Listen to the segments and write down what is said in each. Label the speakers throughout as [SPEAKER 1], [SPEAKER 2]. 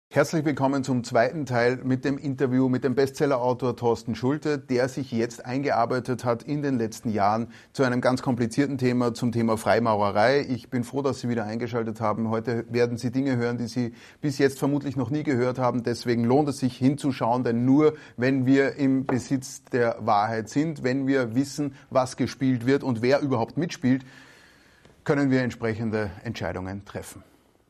[SPEAKER 1] Herzlich willkommen zum zweiten Teil mit dem Interview mit dem Bestsellerautor Thorsten Schulte, der sich jetzt eingearbeitet hat in den letzten Jahren zu einem ganz komplizierten Thema, zum Thema Freimaurerei. Ich bin froh, dass Sie wieder eingeschaltet haben. Heute werden Sie Dinge hören, die Sie bis jetzt vermutlich noch nie gehört haben. Deswegen lohnt es sich hinzuschauen, denn nur wenn wir im Besitz der Wahrheit sind, wenn wir wissen, was gespielt wird und wer überhaupt mitspielt, können wir entsprechende Entscheidungen treffen.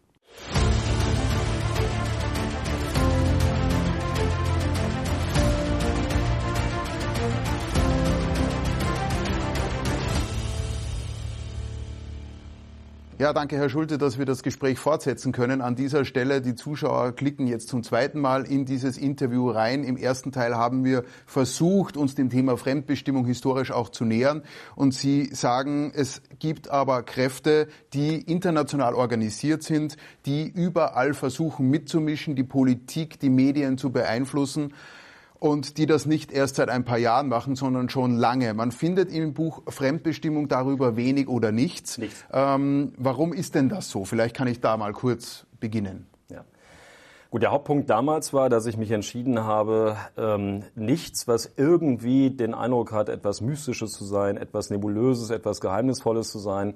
[SPEAKER 1] Ja, danke, Herr Schulte, dass wir das Gespräch fortsetzen können. An dieser Stelle, die Zuschauer klicken jetzt zum zweiten Mal in dieses Interview rein. Im ersten Teil haben wir versucht, uns dem Thema Fremdbestimmung historisch auch zu nähern. Und Sie sagen, es gibt aber Kräfte, die international organisiert sind, die überall versuchen mitzumischen, die Politik, die Medien zu beeinflussen. Und die das nicht erst seit ein paar Jahren machen, sondern schon lange. Man findet im Buch Fremdbestimmung darüber wenig oder nichts. Warum ist denn das so? Vielleicht kann ich da mal kurz beginnen.
[SPEAKER 2] Ja. Gut, der Hauptpunkt damals war, dass ich mich entschieden habe, nichts, was irgendwie den Eindruck hat, etwas Mystisches zu sein, etwas Nebulöses, etwas Geheimnisvolles zu sein,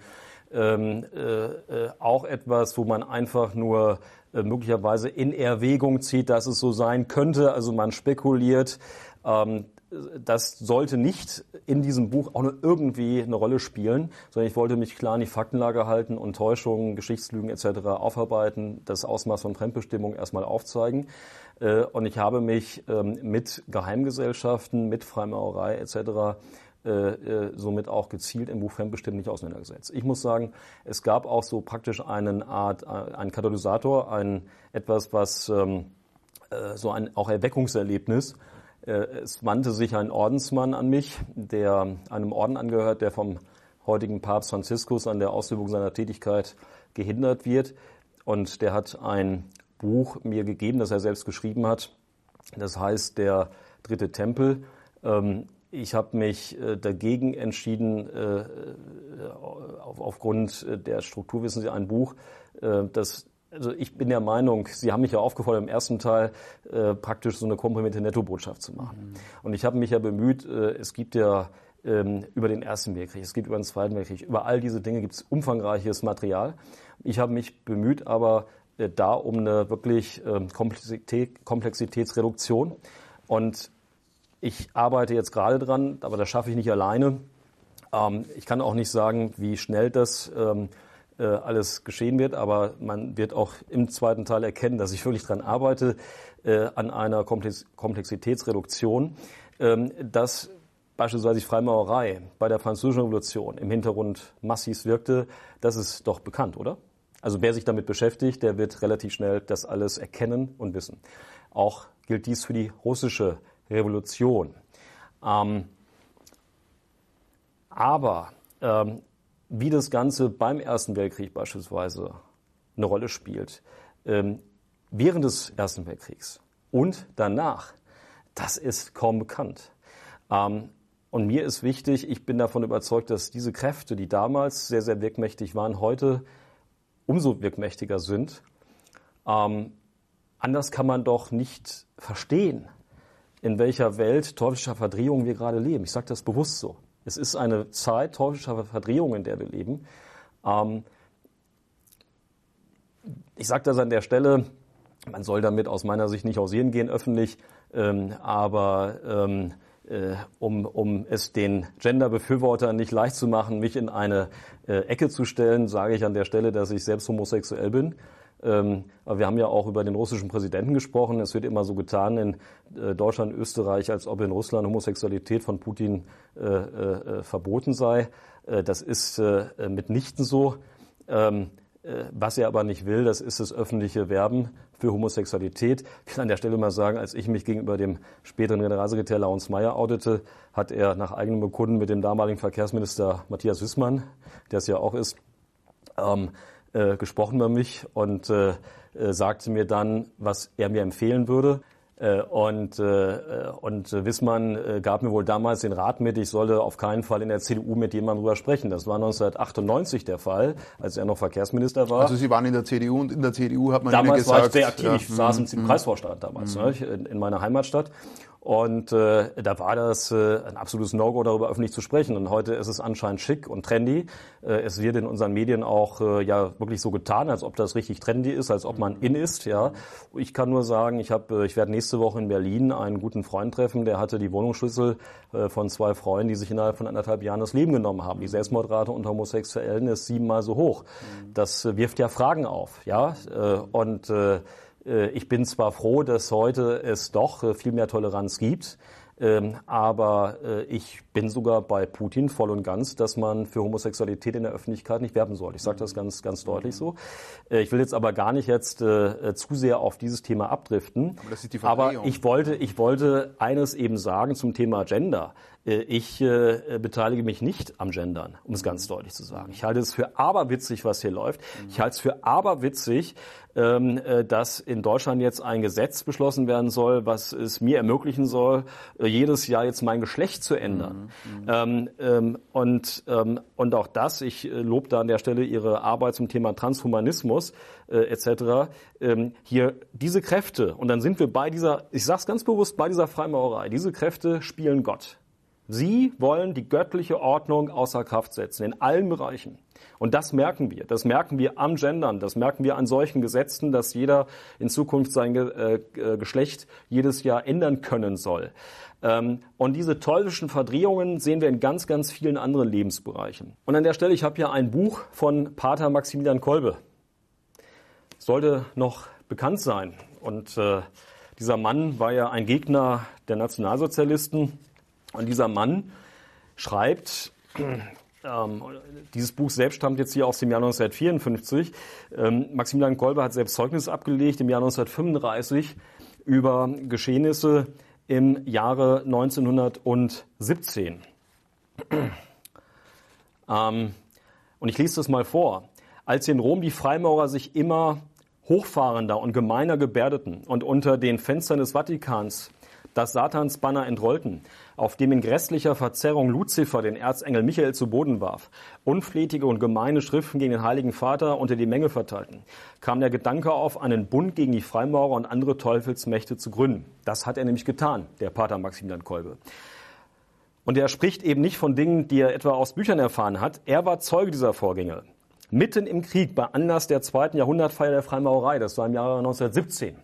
[SPEAKER 2] auch etwas, wo man einfach nur möglicherweise in Erwägung zieht, dass es so sein könnte, also man spekuliert. Das sollte nicht in diesem Buch auch nur irgendwie eine Rolle spielen, sondern ich wollte mich klar an die Faktenlage halten und Täuschungen, Geschichtslügen etc. aufarbeiten, das Ausmaß von Fremdbestimmung erstmal aufzeigen. Und ich habe mich mit Geheimgesellschaften, mit Freimaurerei etc. Somit auch gezielt im Buch Fremdbestimmt nicht auseinandergesetzt. Ich muss sagen, es gab auch so praktisch einen Katalysator, etwas, was so ein auch Erweckungserlebnis. Es wandte sich ein Ordensmann an mich, der einem Orden angehört, der vom heutigen Papst Franziskus an der Ausübung seiner Tätigkeit gehindert wird. Und der hat ein Buch mir gegeben, das er selbst geschrieben hat. Das heißt Der dritte Tempel. Ich habe mich dagegen entschieden, aufgrund der Struktur, wissen Sie, ein Buch, also ich bin der Meinung, Sie haben mich ja aufgefordert, im ersten Teil praktisch so eine komprimierte Nettobotschaft zu machen. Und ich habe mich ja bemüht, es gibt ja über den Ersten Weltkrieg, es gibt über den Zweiten Weltkrieg, über all diese Dinge gibt es umfangreiches Material. Ich habe mich bemüht, aber da um eine wirklich Komplexitätsreduktion. Und ich arbeite jetzt gerade dran, aber das schaffe ich nicht alleine. Ich kann auch nicht sagen, wie schnell das alles geschehen wird, aber man wird auch im zweiten Teil erkennen, dass ich wirklich dran arbeite, an einer Komplexitätsreduktion, dass beispielsweise die Freimaurerei bei der Französischen Revolution im Hintergrund massiv wirkte. Das ist doch bekannt, oder? Also wer sich damit beschäftigt, der wird relativ schnell das alles erkennen und wissen. Auch gilt dies für die russische Revolution. Aber wie das Ganze beim Ersten Weltkrieg beispielsweise eine Rolle spielt, während des Ersten Weltkriegs und danach, das ist kaum bekannt. Und mir ist wichtig, ich bin davon überzeugt, dass diese Kräfte, die damals sehr, sehr wirkmächtig waren, heute umso wirkmächtiger sind. Anders kann man doch nicht verstehen, in welcher Welt teuflischer Verdrehung wir gerade leben. Ich sage das bewusst so. Es ist eine Zeit teuflischer Verdrehung, in der wir leben. Ich sage das an der Stelle, man soll damit aus meiner Sicht nicht hausieren gehen öffentlich, aber um es den Gender-Befürwortern nicht leicht zu machen, mich in eine Ecke zu stellen, sage ich an der Stelle, dass ich selbst homosexuell bin. Aber wir haben ja auch über den russischen Präsidenten gesprochen. Es wird immer so getan in Deutschland, Österreich, als ob in Russland Homosexualität von Putin verboten sei. Das ist mitnichten so. Was er aber nicht will, das ist das öffentliche Werben für Homosexualität. Ich will an der Stelle mal sagen, als ich mich gegenüber dem späteren Generalsekretär Laurens Meyer outete, hat er nach eigenem Bekunden mit dem damaligen Verkehrsminister Matthias Wissmann, der es ja auch ist, gesprochen über mich und sagte mir dann, was er mir empfehlen würde. Und Wissmann gab mir wohl damals den Rat mit, ich solle auf keinen Fall in der CDU mit jemandem drüber sprechen. Das war 1998 der Fall, als er noch Verkehrsminister war.
[SPEAKER 1] Also Sie waren in der CDU und in der CDU hat man
[SPEAKER 2] damals
[SPEAKER 1] Ihnen gesagt...
[SPEAKER 2] Damals war ich sehr aktiv, ich saß im Kreisvorstand damals, in meiner Heimatstadt. Und da war das ein absolutes No-Go, darüber öffentlich zu sprechen. Und heute ist es anscheinend schick und trendy. Es wird in unseren Medien auch ja wirklich so getan, als ob das richtig trendy ist, als ob man in ist. Ja, ich kann nur sagen, ich werde nächste Woche in Berlin einen guten Freund treffen, der hatte die Wohnungsschlüssel von 2 Freunden, die sich innerhalb von 1,5 Jahren das Leben genommen haben. Die Selbstmordrate unter Homosexuellen ist 7-mal so hoch. Das wirft ja Fragen auf. Ja, und ich bin zwar froh, dass heute es doch viel mehr Toleranz gibt, aber ich bin sogar bei Putin voll und ganz, dass man für Homosexualität in der Öffentlichkeit nicht werben soll. Ich sage das ganz, ganz deutlich so. Ich will jetzt aber gar nicht jetzt zu sehr auf dieses Thema abdriften.
[SPEAKER 1] Aber das ist die
[SPEAKER 2] Verdrehung. Aber ich wollte eines eben sagen zum Thema Gender. Ich beteilige mich nicht am Gendern, um es ganz deutlich zu sagen. Ich halte es für aberwitzig, was hier läuft. Ich halte es für aberwitzig, dass in Deutschland jetzt ein Gesetz beschlossen werden soll, was es mir ermöglichen soll, jedes Jahr jetzt mein Geschlecht zu ändern. Und auch das, ich lobe da an der Stelle Ihre Arbeit zum Thema Transhumanismus etc. Hier diese Kräfte, und dann sind wir bei dieser, ich sage es ganz bewusst, bei dieser Freimaurerei, diese Kräfte spielen Gott. Sie wollen die göttliche Ordnung außer Kraft setzen, in allen Bereichen. Und das merken wir. Das merken wir am Gendern. Das merken wir an solchen Gesetzen, dass jeder in Zukunft sein Geschlecht jedes Jahr ändern können soll. Und diese teuflischen Verdrehungen sehen wir in ganz, ganz vielen anderen Lebensbereichen. Und an der Stelle, ich habe hier ein Buch von Pater Maximilian Kolbe. Sollte noch bekannt sein. Und dieser Mann war ja ein Gegner der Nationalsozialisten. Und dieser Mann schreibt, dieses Buch selbst stammt jetzt hier aus dem Jahr 1954. Maximilian Kolbe hat selbst Zeugnis abgelegt im Jahr 1935 über Geschehnisse im Jahre 1917. Und ich lese das mal vor. Als in Rom die Freimaurer sich immer hochfahrender und gemeiner gebärdeten und unter den Fenstern des Vatikans das Satansbanner entrollten, auf dem in grässlicher Verzerrung Luzifer den Erzengel Michael zu Boden warf, unflätige und gemeine Schriften gegen den Heiligen Vater unter die Menge verteilten, kam der Gedanke auf, einen Bund gegen die Freimaurer und andere Teufelsmächte zu gründen. Das hat er nämlich getan, der Pater Maximilian Kolbe. Und er spricht eben nicht von Dingen, die er etwa aus Büchern erfahren hat. Er war Zeuge dieser Vorgänge. Mitten im Krieg, bei Anlass der 2. Jahrhundertfeier der Freimaurerei, das war im Jahre 1917,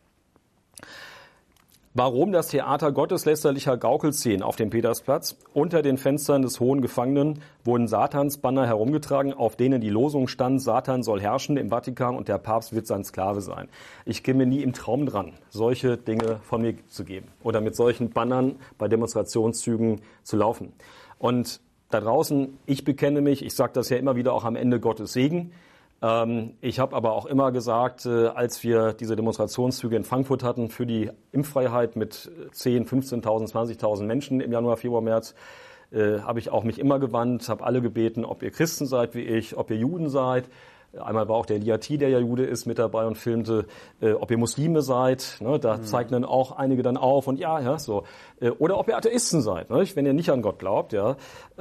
[SPEAKER 2] warum das Theater gotteslästerlicher Gaukelszenen auf dem Petersplatz. Unter den Fenstern des Hohen Gefangenen wurden Satansbanner herumgetragen, auf denen die Losung stand, Satan soll herrschen im Vatikan und der Papst wird sein Sklave sein. Ich käme nie im Traum dran, solche Dinge von mir zu geben oder mit solchen Bannern bei Demonstrationszügen zu laufen. Und da draußen, ich bekenne mich, ich sage das ja immer wieder auch am Ende, Gottes Segen. Ich habe aber auch immer gesagt, als wir diese Demonstrationszüge in Frankfurt hatten für die Impffreiheit mit 10, 15.000, 20.000 Menschen im Januar, Februar, März, habe ich auch mich immer gewandt, habe alle gebeten, ob ihr Christen seid wie ich, ob ihr Juden seid. Einmal war auch der Liati, der ja Jude ist, mit dabei und filmte, ob ihr Muslime seid, ne, da zeigen dann auch einige dann auf und ja, so. Oder ob ihr Atheisten seid, ne, wenn ihr nicht an Gott glaubt, ja.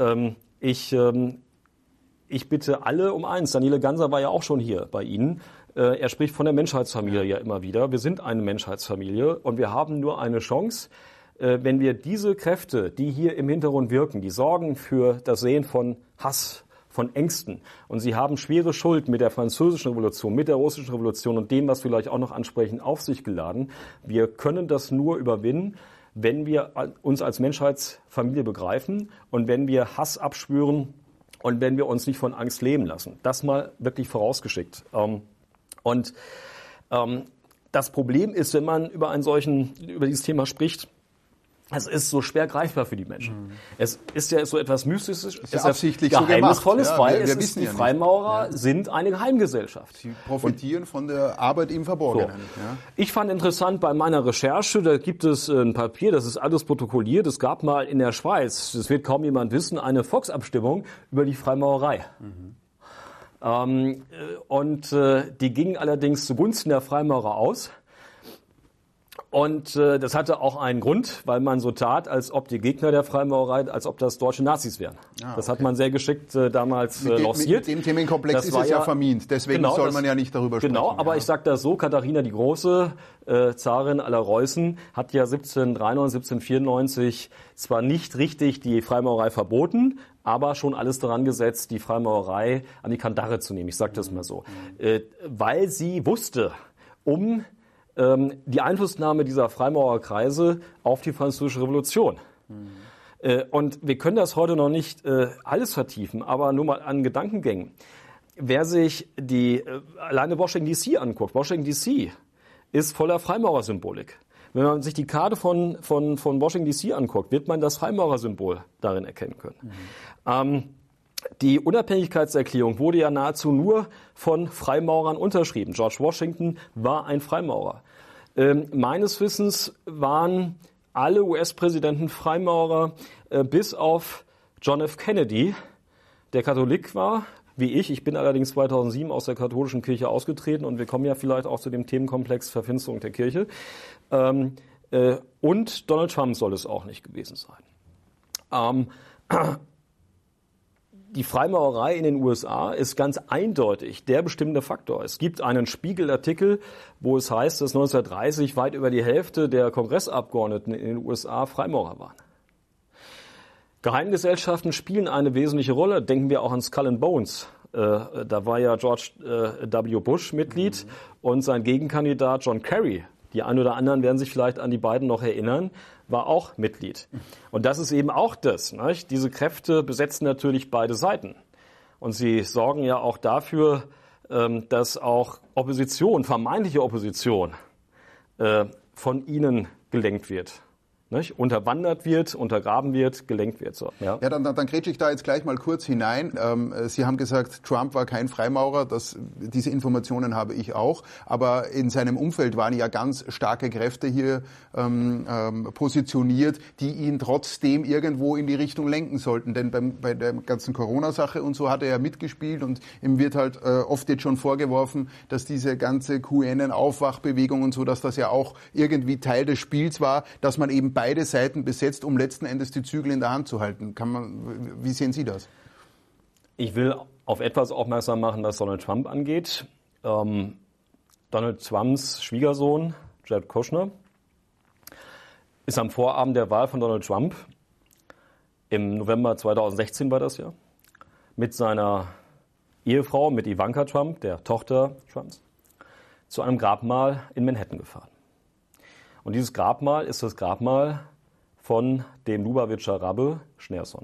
[SPEAKER 2] Ich bitte alle um eins. Daniele Ganser war ja auch schon hier bei Ihnen. Er spricht von der Menschheitsfamilie ja immer wieder. Wir sind eine Menschheitsfamilie und wir haben nur eine Chance, wenn wir diese Kräfte, die hier im Hintergrund wirken, die sorgen für das Säen von Hass, von Ängsten. Und sie haben schwere Schuld mit der Französischen Revolution, mit der Russischen Revolution und dem, was wir gleich auch noch ansprechen, auf sich geladen. Wir können das nur überwinden, wenn wir uns als Menschheitsfamilie begreifen und wenn wir Hass abspüren, und wenn wir uns nicht von Angst leben lassen. Das mal wirklich vorausgeschickt. Das Problem ist, wenn man über dieses Thema spricht, es ist so schwer greifbar für die Menschen. Es ist ja so etwas Mystisches, es ist
[SPEAKER 1] absichtlich
[SPEAKER 2] Geheimnisvolles,
[SPEAKER 1] so gemacht.
[SPEAKER 2] weil die Freimaurer sind eine Geheimgesellschaft.
[SPEAKER 1] Sie profitieren von der Arbeit im Verborgenen.
[SPEAKER 2] So.
[SPEAKER 1] Ja.
[SPEAKER 2] Ich fand interessant bei meiner Recherche, da gibt es ein Papier, das ist alles protokolliert. Es gab mal in der Schweiz, das wird kaum jemand wissen, eine Volksabstimmung über die Freimaurerei. Die ging allerdings zugunsten der Freimaurer aus. Und das hatte auch einen Grund, weil man so tat, als ob die Gegner der Freimaurerei, als ob das deutsche Nazis wären. Okay. Das hat man sehr geschickt damals lanciert.
[SPEAKER 1] Mit dem Themenkomplex ist es ja vermint, deswegen genau, soll man ja nicht darüber sprechen.
[SPEAKER 2] Genau, aber ich sage das so, Katharina die Große, Zarin aller Reußen, hat ja 1793, 1794 zwar nicht richtig die Freimaurerei verboten, aber schon alles daran gesetzt, die Freimaurerei an die Kandare zu nehmen. Ich sage das mal so. Weil sie wusste, die Einflussnahme dieser Freimaurerkreise auf die Französische Revolution. Und wir können das heute noch nicht alles vertiefen, aber nur mal an Gedankengängen. Wer sich alleine Washington D.C. anguckt, Washington D.C. ist voller Freimaurersymbolik. Wenn man sich die Karte von Washington D.C. anguckt, wird man das Freimaurersymbol darin erkennen können. Die Unabhängigkeitserklärung wurde ja nahezu nur von Freimaurern unterschrieben. George Washington war ein Freimaurer. Meines Wissens waren alle US-Präsidenten Freimaurer, bis auf John F. Kennedy, der Katholik war, wie ich. Ich bin allerdings 2007 aus der katholischen Kirche ausgetreten und wir kommen ja vielleicht auch zu dem Themenkomplex Verfinsterung der Kirche. Und Donald Trump soll es auch nicht gewesen sein. Die Freimaurerei in den USA ist ganz eindeutig der bestimmende Faktor. Es gibt einen Spiegel-Artikel, wo es heißt, dass 1930 weit über die Hälfte der Kongressabgeordneten in den USA Freimaurer waren. Geheimgesellschaften spielen eine wesentliche Rolle. Denken wir auch an Skull and Bones. Da war ja George W. Bush Mitglied und sein Gegenkandidat John Kerry, die einen oder anderen werden sich vielleicht an die beiden noch erinnern, war auch Mitglied. Und das ist eben auch das. Nicht? Diese Kräfte besetzen natürlich beide Seiten. Und sie sorgen ja auch dafür, dass auch Opposition, vermeintliche Opposition, von ihnen gelenkt wird. Nicht? Unterwandert wird, untergraben wird, gelenkt wird. So.
[SPEAKER 1] Ja, dann grätsche ich da jetzt gleich mal kurz hinein. Sie haben gesagt, Trump war kein Freimaurer. Diese Informationen habe ich auch. Aber in seinem Umfeld waren ja ganz starke Kräfte hier positioniert, die ihn trotzdem irgendwo in die Richtung lenken sollten. Denn bei der ganzen Corona-Sache und so hat er ja mitgespielt und ihm wird halt oft jetzt schon vorgeworfen, dass diese ganze QAnon-Aufwachbewegung und so, dass das ja auch irgendwie Teil des Spiels war, dass man eben beide Seiten besetzt, um letzten Endes die Zügel in der Hand zu halten. Wie sehen Sie das?
[SPEAKER 2] Ich will auf etwas aufmerksam machen, was Donald Trump angeht. Donald Trumps Schwiegersohn, Jared Kushner, ist am Vorabend der Wahl von Donald Trump, im November 2016 war das ja, mit seiner Ehefrau, mit Ivanka Trump, der Tochter Trumps, zu einem Grabmal in Manhattan gefahren. Und dieses Grabmal ist das Grabmal von dem Lubavitcher Rabbe Schneerson.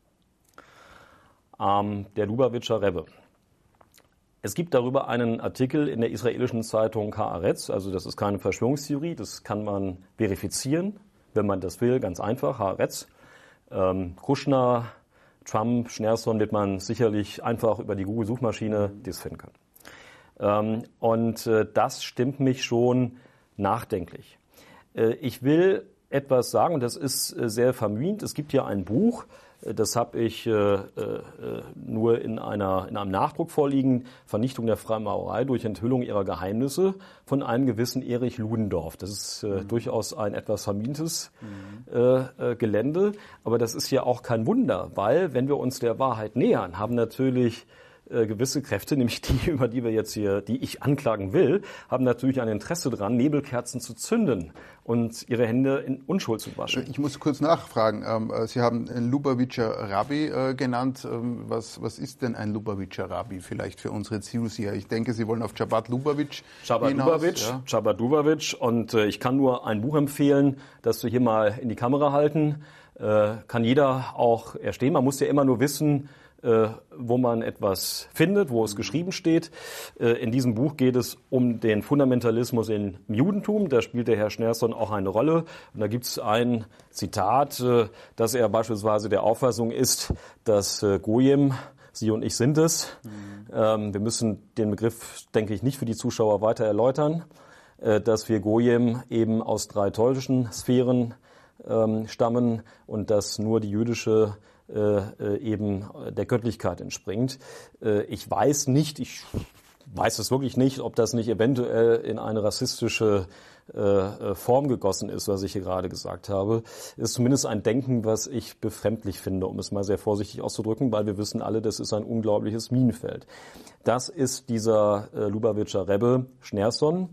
[SPEAKER 2] Der Lubavitcher Rebbe. Es gibt darüber einen Artikel in der israelischen Zeitung Haaretz, also das ist keine Verschwörungstheorie, das kann man verifizieren, wenn man das will, ganz einfach, Haaretz. Kushner, Trump, Schneerson wird man sicherlich einfach über die Google-Suchmaschine das finden können. Und das stimmt mich schon nachdenklich. Ich will etwas sagen, und das ist sehr vermint. Es gibt hier ein Buch, das habe ich nur in einem Nachdruck vorliegen, Vernichtung der Freimaurerei durch Enthüllung ihrer Geheimnisse von einem gewissen Erich Ludendorff. Das ist durchaus ein etwas vermintes Gelände, aber das ist ja auch kein Wunder, weil wenn wir uns der Wahrheit nähern, haben natürlich gewisse Kräfte, nämlich die, über die wir jetzt hier, die ich anklagen will, haben natürlich ein Interesse daran, Nebelkerzen zu zünden und ihre Hände in Unschuld zu waschen.
[SPEAKER 1] Ich muss kurz nachfragen. Sie haben einen Lubavitcher Rabbi genannt. Was ist denn ein Lubavitcher Rabbi vielleicht für unsere Zuseher? Ich denke, Sie wollen auf Chabad Lubavitch hinaus.
[SPEAKER 2] Chabad Lubavitch. Und ich kann nur ein Buch empfehlen, das wir hier mal in die Kamera halten. Kann jeder auch erstehen. Man muss ja immer nur wissen, wo man etwas findet, wo es geschrieben steht. In diesem Buch geht es um den Fundamentalismus im Judentum. Da spielt der Herr Schneerson auch eine Rolle. Und da gibt es ein Zitat, dass er beispielsweise der Auffassung ist, dass Goyim, Sie und ich sind es. Wir müssen den Begriff, denke ich, nicht für die Zuschauer weiter erläutern, dass wir Goyim eben aus 3 teutischen Sphären stammen und dass nur die jüdische eben der Göttlichkeit entspringt. Ich weiß nicht, ich weiß es wirklich nicht, ob das nicht eventuell in eine rassistische Form gegossen ist, was ich hier gerade gesagt habe. Ist zumindest ein Denken, was ich befremdlich finde, um es mal sehr vorsichtig auszudrücken, weil wir wissen alle, das ist ein unglaubliches Minenfeld. Das ist dieser Lubavitcher Rebbe Schneerson.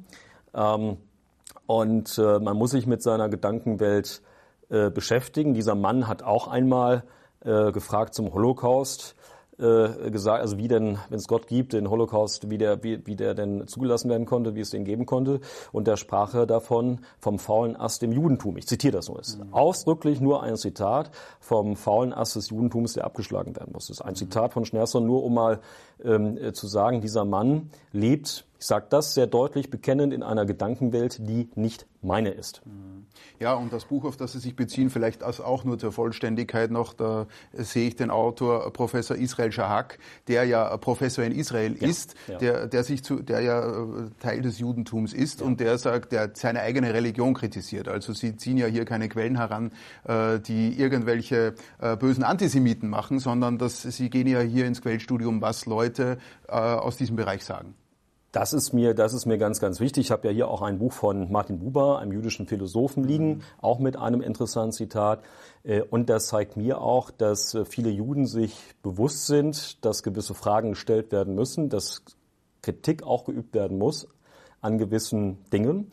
[SPEAKER 2] Und man muss sich mit seiner Gedankenwelt beschäftigen. Dieser Mann hat auch einmal gefragt zum Holocaust, gesagt, also wie denn, wenn es Gott gibt, den Holocaust, wie der denn zugelassen werden konnte, wie es den geben konnte. Und da sprach er davon vom faulen Ast im Judentum. Ich zitiere das nur. Es ist ausdrücklich nur ein Zitat vom faulen Ast des Judentums, der abgeschlagen werden muss. Das ist ein Zitat von Schneerson, nur um mal zu sagen, dieser Mann lebt, ich sage das sehr deutlich, bekennend in einer Gedankenwelt, die nicht meine ist.
[SPEAKER 1] Ja, und das Buch, auf das Sie sich beziehen, vielleicht auch nur zur Vollständigkeit noch, da sehe ich den Autor Professor Israel Shahak, der ja Professor in Israel ist, der ja Teil des Judentums ist und der sagt, der seine eigene Religion kritisiert. Also Sie ziehen ja hier keine Quellen heran, die irgendwelche bösen Antisemiten machen, sondern Sie gehen ja hier ins Quellstudium, was Leute aus diesem Bereich sagen.
[SPEAKER 2] Das ist mir ganz, ganz wichtig. Ich habe ja hier auch ein Buch von Martin Buber, einem jüdischen Philosophen, liegen, auch mit einem interessanten Zitat. Und das zeigt mir auch, dass viele Juden sich bewusst sind, dass gewisse Fragen gestellt werden müssen, dass Kritik auch geübt werden muss an gewissen Dingen.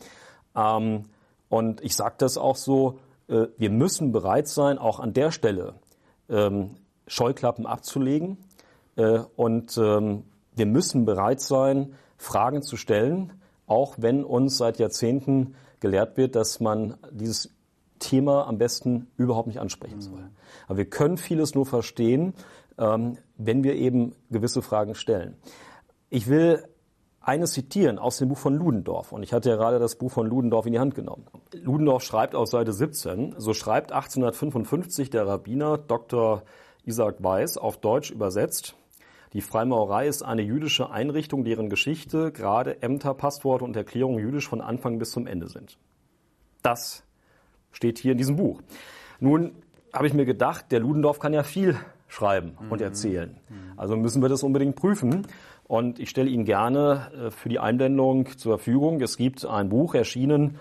[SPEAKER 2] Und ich sage das auch so, wir müssen bereit sein, auch an der Stelle Scheuklappen abzulegen. Und wir müssen bereit sein, Fragen zu stellen, auch wenn uns seit Jahrzehnten gelehrt wird, dass man dieses Thema am besten überhaupt nicht ansprechen soll. Aber wir können vieles nur verstehen, wenn wir eben gewisse Fragen stellen. Ich will eines zitieren aus dem Buch von Ludendorff. Und ich hatte ja gerade das Buch von Ludendorff in die Hand genommen. Ludendorff schreibt auf Seite 17, so schreibt 1855 der Rabbiner Dr. Isaac Weiß, auf Deutsch übersetzt: Die Freimaurerei ist eine jüdische Einrichtung, deren Geschichte, gerade Ämter, Passworte und Erklärungen jüdisch von Anfang bis zum Ende sind. Das steht hier in diesem Buch. Nun habe ich mir gedacht, der Ludendorff kann ja viel schreiben und erzählen. Also müssen wir das unbedingt prüfen. Und ich stelle Ihnen gerne für die Einblendung zur Verfügung. Es gibt ein Buch, erschienen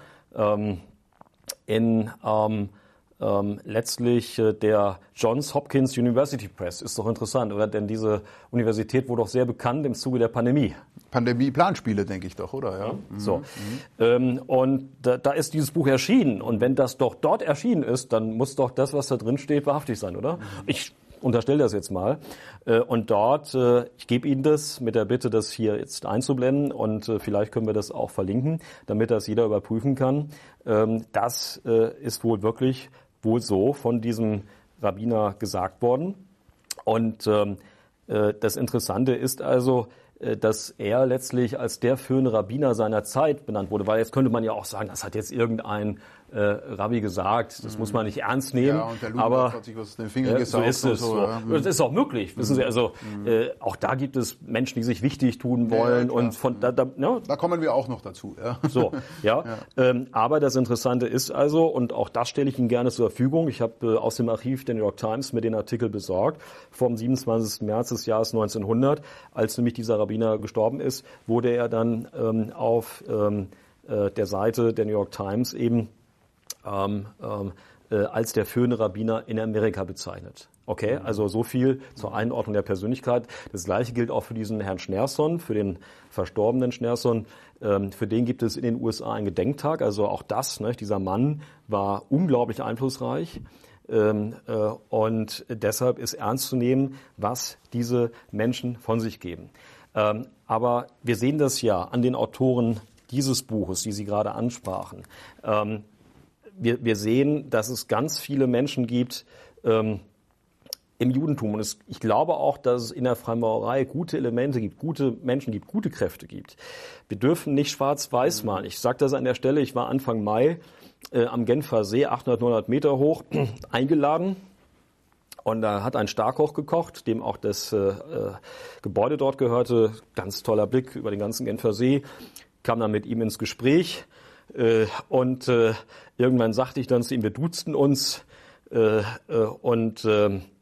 [SPEAKER 2] in letztlich der Johns Hopkins University Press. Ist doch interessant, oder? Denn diese Universität wurde doch sehr bekannt im Zuge der Pandemie.
[SPEAKER 1] Pandemie-Planspiele, denke ich doch, oder? Ja.
[SPEAKER 2] So. Und da ist dieses Buch erschienen. Und wenn das doch dort erschienen ist, dann muss doch das, was da drin steht, wahrhaftig sein, oder? Ich unterstelle das jetzt mal. Und dort, ich gebe Ihnen das mit der Bitte, das hier jetzt einzublenden, und vielleicht können wir das auch verlinken, damit das jeder überprüfen kann. Das ist wohl wirklich so von diesem Rabbiner gesagt worden. Und das Interessante ist also, dass er letztlich als der führende Rabbiner seiner Zeit benannt wurde. Weil jetzt könnte man ja auch sagen, das hat jetzt irgendein Rabbi gesagt, das muss man nicht ernst nehmen.
[SPEAKER 1] Ja, und der Ludendorff hat sich was in den Fingern gesaugt.
[SPEAKER 2] So ist es. So. Ja. Das ist auch möglich, wissen Sie. Also auch da gibt es Menschen, die sich wichtig tun wollen. Ja, und von da
[SPEAKER 1] kommen wir auch noch dazu. Ja.
[SPEAKER 2] So, ja. Aber das Interessante ist also, und auch das stelle ich Ihnen gerne zur Verfügung, ich habe aus dem Archiv der New York Times mir den Artikel besorgt, vom 27. März des Jahres 1900, als nämlich dieser Rabbiner gestorben ist, wurde er dann auf der Seite der New York Times eben als der führende Rabbiner in Amerika bezeichnet. Okay, also so viel zur Einordnung der Persönlichkeit. Das Gleiche gilt auch für diesen Herrn Schneerson, für den verstorbenen Schneerson. Für den gibt es in den USA einen Gedenktag. Also auch das, ne, dieser Mann war unglaublich einflussreich. Und deshalb ist ernst zu nehmen, was diese Menschen von sich geben. Aber wir sehen das ja an den Autoren dieses Buches, die Sie gerade ansprachen. Wir sehen, dass es ganz viele Menschen gibt im Judentum. Und ich glaube auch, dass es in der Freimaurerei gute Elemente gibt, gute Menschen gibt, gute Kräfte gibt. Wir dürfen nicht schwarz-weiß malen. Ich sage das an der Stelle, ich war Anfang Mai am Genfer See, 800, 900 Meter hoch, eingeladen. Und da hat ein Starkoch gekocht, dem auch das Gebäude dort gehörte. Ganz toller Blick über den ganzen Genfer See. Kam dann mit ihm ins Gespräch. Und irgendwann sagte ich dann zu ihm, wir duzten uns. Und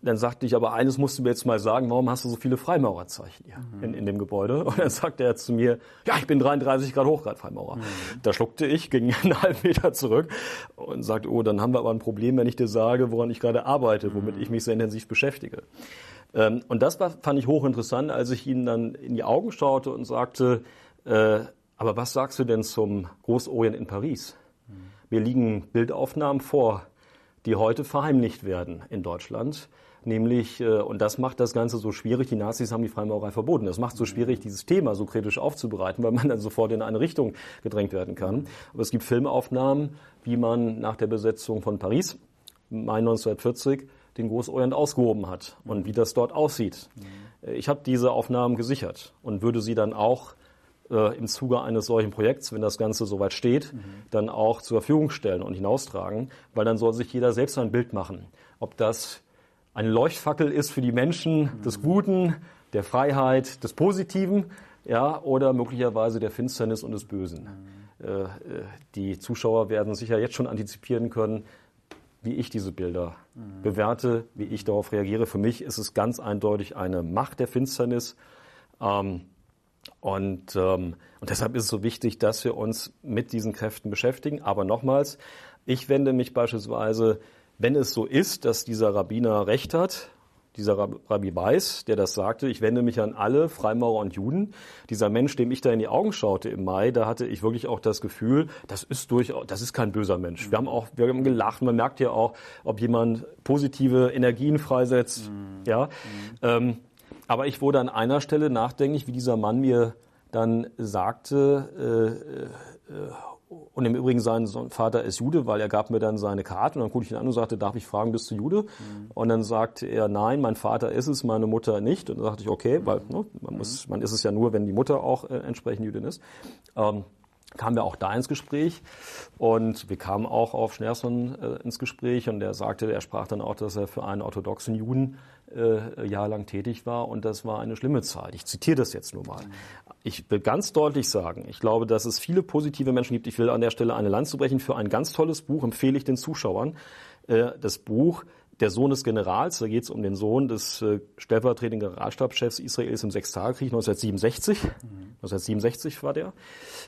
[SPEAKER 2] dann sagte ich, aber eines musst du mir jetzt mal sagen, warum hast du so viele Freimaurerzeichen hier in dem Gebäude? Und dann sagte er zu mir, ja, ich bin 33 Grad Hochgrad-Freimaurer. Da schluckte ich, ging einen halben Meter zurück und sagte, oh, dann haben wir aber ein Problem, wenn ich dir sage, woran ich gerade arbeite, womit ich mich sehr intensiv beschäftige. Und das fand ich hochinteressant, als ich ihm dann in die Augen schaute und sagte, aber was sagst du denn zum Großorient in Paris? Mir liegen Bildaufnahmen vor, die heute verheimlicht werden in Deutschland. Nämlich, und das macht das Ganze so schwierig, die Nazis haben die Freimaurerei verboten. Das macht es so schwierig, dieses Thema so kritisch aufzubereiten, weil man dann sofort in eine Richtung gedrängt werden kann. Aber es gibt Filmaufnahmen, wie man nach der Besetzung von Paris im Mai 1940 den Großorient ausgehoben hat und wie das dort aussieht. Ich habe diese Aufnahmen gesichert und würde sie dann auch im Zuge eines solchen Projekts, wenn das Ganze soweit steht, dann auch zur Verfügung stellen und hinaustragen, weil dann soll sich jeder selbst ein Bild machen. Ob das eine Leuchtfackel ist für die Menschen des Guten, der Freiheit, des Positiven, ja, oder möglicherweise der Finsternis und des Bösen. Die Zuschauer werden sicher jetzt schon antizipieren können, wie ich diese Bilder bewerte, wie ich darauf reagiere. Für mich ist es ganz eindeutig eine Macht der Finsternis. Und deshalb ist es so wichtig, dass wir uns mit diesen Kräften beschäftigen. Aber nochmals, ich wende mich beispielsweise, wenn es so ist, dass dieser Rabbiner recht hat, dieser Rabbi Weiss, der das sagte, ich wende mich an alle Freimaurer und Juden. Dieser Mensch, dem ich da in die Augen schaute im Mai, da hatte ich wirklich auch das Gefühl, das ist kein böser Mensch. Wir haben gelacht, man merkt ja auch, ob jemand positive Energien freisetzt, ja. Aber ich wurde an einer Stelle nachdenklich, wie dieser Mann mir dann sagte, und im Übrigen sein Vater ist Jude, weil er gab mir dann seine Karte und dann guckte ich ihn an und sagte, darf ich fragen, bist du Jude? Und dann sagte er, nein, mein Vater ist es, meine Mutter nicht. Und dann sagte ich, okay, weil man ist es ja nur, wenn die Mutter auch entsprechend Jüdin ist. Kamen wir auch da ins Gespräch und wir kamen auch auf Schneerson ins Gespräch und er sagte, er sprach dann auch, dass er für einen orthodoxen Juden jahrelang tätig war und das war eine schlimme Zeit. Ich zitiere das jetzt nur mal. Ich will ganz deutlich sagen, ich glaube, dass es viele positive Menschen gibt. Ich will an der Stelle eine Lanze brechen für ein ganz tolles Buch, empfehle ich den Zuschauern. Das Buch Der Sohn des Generals, da geht es um den Sohn des stellvertretenden Generalstabschefs Israels im Sechstagekrieg 1967. 1967 war der.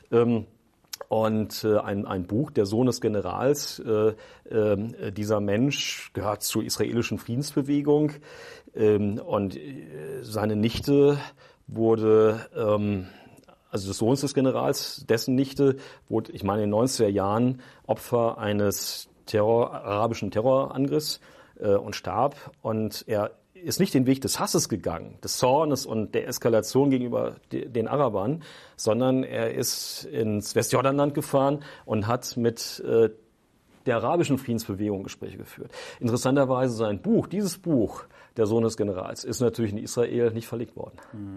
[SPEAKER 2] Und ein Buch, Der Sohn des Generals, dieser Mensch gehört zur israelischen Friedensbewegung und seine Nichte wurde, also des Sohns des Generals, dessen Nichte wurde, ich meine in den 90er Jahren Opfer eines arabischen Terrorangriffs und starb und er ist nicht den Weg des Hasses gegangen, des Zornes und der Eskalation gegenüber den Arabern, sondern er ist ins Westjordanland gefahren und hat mit der arabischen Friedensbewegung Gespräche geführt. Interessanterweise sein Buch, dieses Buch, Der Sohn des Generals, ist natürlich in Israel nicht verlegt worden.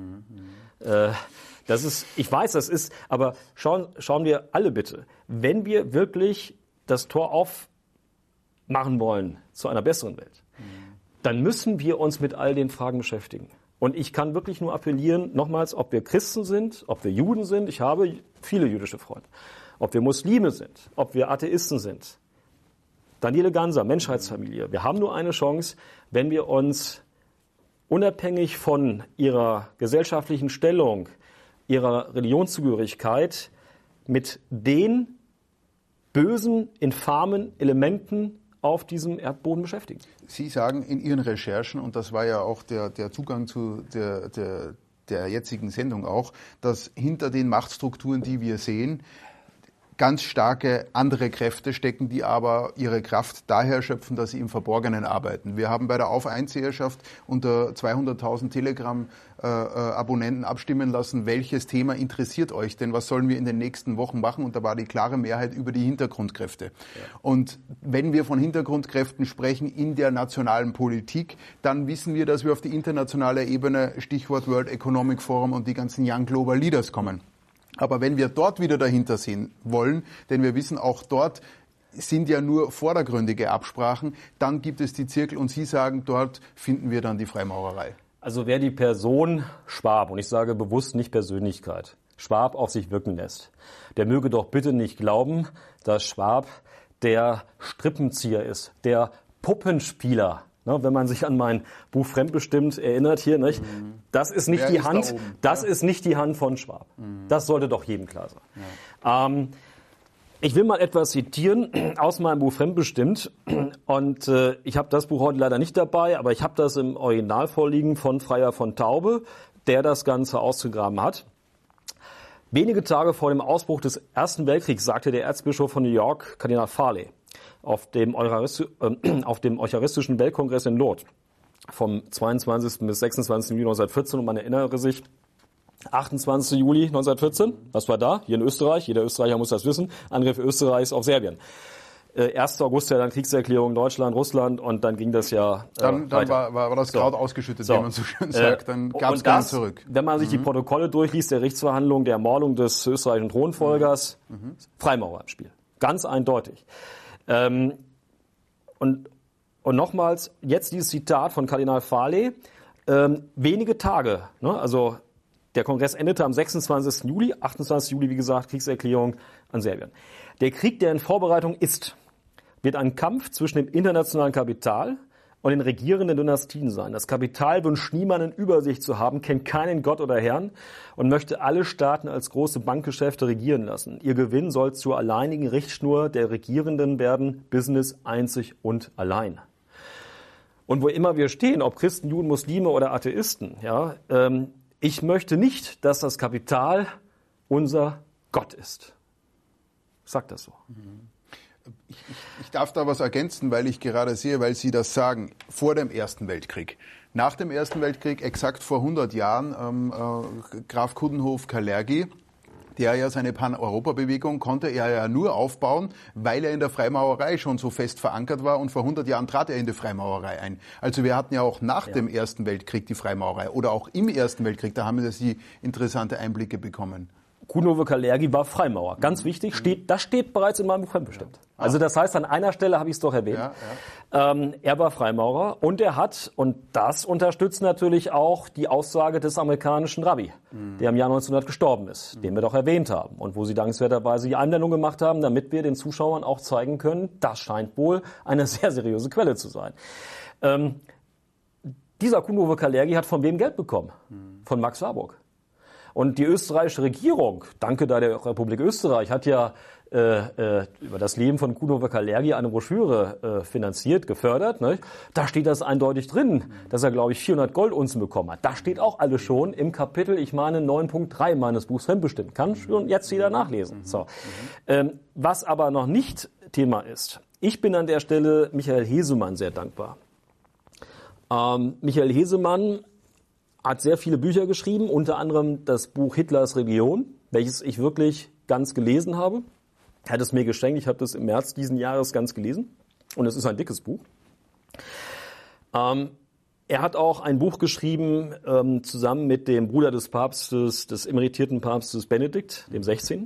[SPEAKER 2] Ich weiß, das ist, aber schauen wir alle bitte, wenn wir wirklich das Tor aufmachen wollen zu einer besseren Welt, dann müssen wir uns mit all den Fragen beschäftigen. Und ich kann wirklich nur appellieren, nochmals, ob wir Christen sind, ob wir Juden sind, ich habe viele jüdische Freunde, ob wir Muslime sind, ob wir Atheisten sind. Daniele Ganser, Menschheitsfamilie. Wir haben nur eine Chance, wenn wir uns unabhängig von ihrer gesellschaftlichen Stellung, ihrer Religionszugehörigkeit mit den bösen, infamen Elementen auf diesem Erdboden beschäftigen.
[SPEAKER 1] Sie sagen in Ihren Recherchen, und das war ja auch der Zugang zu der jetzigen Sendung auch, dass hinter den Machtstrukturen, die wir sehen, ganz starke andere Kräfte stecken, die aber ihre Kraft daher schöpfen, dass sie im Verborgenen arbeiten. Wir haben bei der Auf-Einseherschaft unter 200.000 Telegram-Abonnenten abstimmen lassen, welches Thema interessiert euch denn, was sollen wir in den nächsten Wochen machen? Und da war die klare Mehrheit über die Hintergrundkräfte. Ja. Und wenn wir von Hintergrundkräften sprechen in der nationalen Politik, dann wissen wir, dass wir auf die internationale Ebene, Stichwort World Economic Forum und die ganzen Young Global Leaders kommen. Aber wenn wir dort wieder dahinter sehen wollen, denn wir wissen, auch dort sind ja nur vordergründige Absprachen, dann gibt es die Zirkel und Sie sagen, dort finden wir dann die Freimaurerei.
[SPEAKER 2] Also wer die Person Schwab, und ich sage bewusst nicht Persönlichkeit, Schwab auf sich wirken lässt, der möge doch bitte nicht glauben, dass Schwab der Strippenzieher ist, der Puppenspieler Ne, wenn man sich an mein Buch Fremdbestimmt erinnert hier, nicht? Das ist nicht die Hand, das ist nicht die Hand von Schwab. Das sollte doch jedem klar sein. Ja. Ich will mal etwas zitieren aus meinem Buch Fremdbestimmt. Und ich habe das Buch heute leider nicht dabei, aber ich habe das im Original vorliegen von Freier von Taube, der das Ganze ausgegraben hat. Wenige Tage vor dem Ausbruch des Ersten Weltkriegs sagte der Erzbischof von New York, Kardinal Farley, auf dem Eucharistischen Weltkongress in Lourdes vom 22. bis 26. Juli 1914, und man erinnere sich, 28. Juli 1914, was war da? Hier in Österreich, jeder Österreicher muss das wissen, Angriff Österreichs auf Serbien. 1. August ja dann Kriegserklärung Deutschland, Russland, und dann ging das ja
[SPEAKER 1] Dann war das Kraut ausgeschüttet, wie man so schön sagt. Dann gab es keinen zurück.
[SPEAKER 2] Wenn man sich die Protokolle durchliest, der Gerichtsverhandlung der Ermordung des österreichischen Thronfolgers, Freimaurer im Spiel. Ganz eindeutig. Und nochmals, jetzt dieses Zitat von Kardinal Farley, wenige Tage, ne, also der Kongress endete am 26. Juli, 28. Juli, wie gesagt, Kriegserklärung an Serbien. Der Krieg, der in Vorbereitung ist, wird ein Kampf zwischen dem internationalen Kapital und den regierenden Dynastien sein. Das Kapital wünscht niemanden über sich zu haben, kennt keinen Gott oder Herrn und möchte alle Staaten als große Bankgeschäfte regieren lassen. Ihr Gewinn soll zur alleinigen Richtschnur der Regierenden werden, Business einzig und allein. Und wo immer wir stehen, ob Christen, Juden, Muslime oder Atheisten, ja, ich möchte nicht, dass das Kapital unser Gott ist. Sagt das so.
[SPEAKER 1] Ich darf da was ergänzen, weil ich gerade sehe, weil Sie das sagen, vor dem Ersten Weltkrieg. Nach dem Ersten Weltkrieg, exakt vor 100 Jahren, Graf Coudenhove-Kalergi, der ja seine Pan-Europa-Bewegung konnte er ja nur aufbauen, weil er in der Freimaurerei schon so fest verankert war, und vor 100 Jahren trat er in die Freimaurerei ein. Also wir hatten ja auch nach dem Ersten Weltkrieg die Freimaurerei oder auch im Ersten Weltkrieg, da haben wir Sie interessante Einblicke bekommen.
[SPEAKER 2] Coudenhove-Kalergi war Freimaurer. Ganz wichtig, das steht bereits in meinem Buch Fremdbestimmt. Also das heißt, an einer Stelle habe ich es doch erwähnt. Er war Freimaurer, und er hat, und das unterstützt natürlich auch die Aussage des amerikanischen Rabbi, der im Jahr 1900 gestorben ist, den wir doch erwähnt haben und wo Sie dankenswerterweise die Einblendung gemacht haben, damit wir den Zuschauern auch zeigen können, das scheint wohl eine sehr seriöse Quelle zu sein. Dieser Coudenhove-Kalergi hat von wem Geld bekommen? Von Max Warburg. Und die österreichische Regierung, danke da der Republik Österreich, hat ja über das Leben von Coudenhove-Kalergi eine Broschüre finanziert, gefördert. Ne? Da steht das eindeutig drin, dass er, glaube ich, 400 Goldunzen bekommen hat. Das steht auch alles schon im Kapitel, ich meine 9.3 meines Buchs Fremdbestimmt. Kann schon jetzt jeder nachlesen. So. Was aber noch nicht Thema ist, ich bin an der Stelle Michael Hesemann sehr dankbar. Michael Hesemann hat sehr viele Bücher geschrieben, unter anderem das Buch Hitlers Region, welches ich wirklich ganz gelesen habe. Er hat es mir geschenkt, ich habe das im März diesen Jahres ganz gelesen, und es ist ein dickes Buch. Er hat auch ein Buch geschrieben, zusammen mit dem Bruder des Papstes, des emeritierten Papstes Benedikt, dem 16.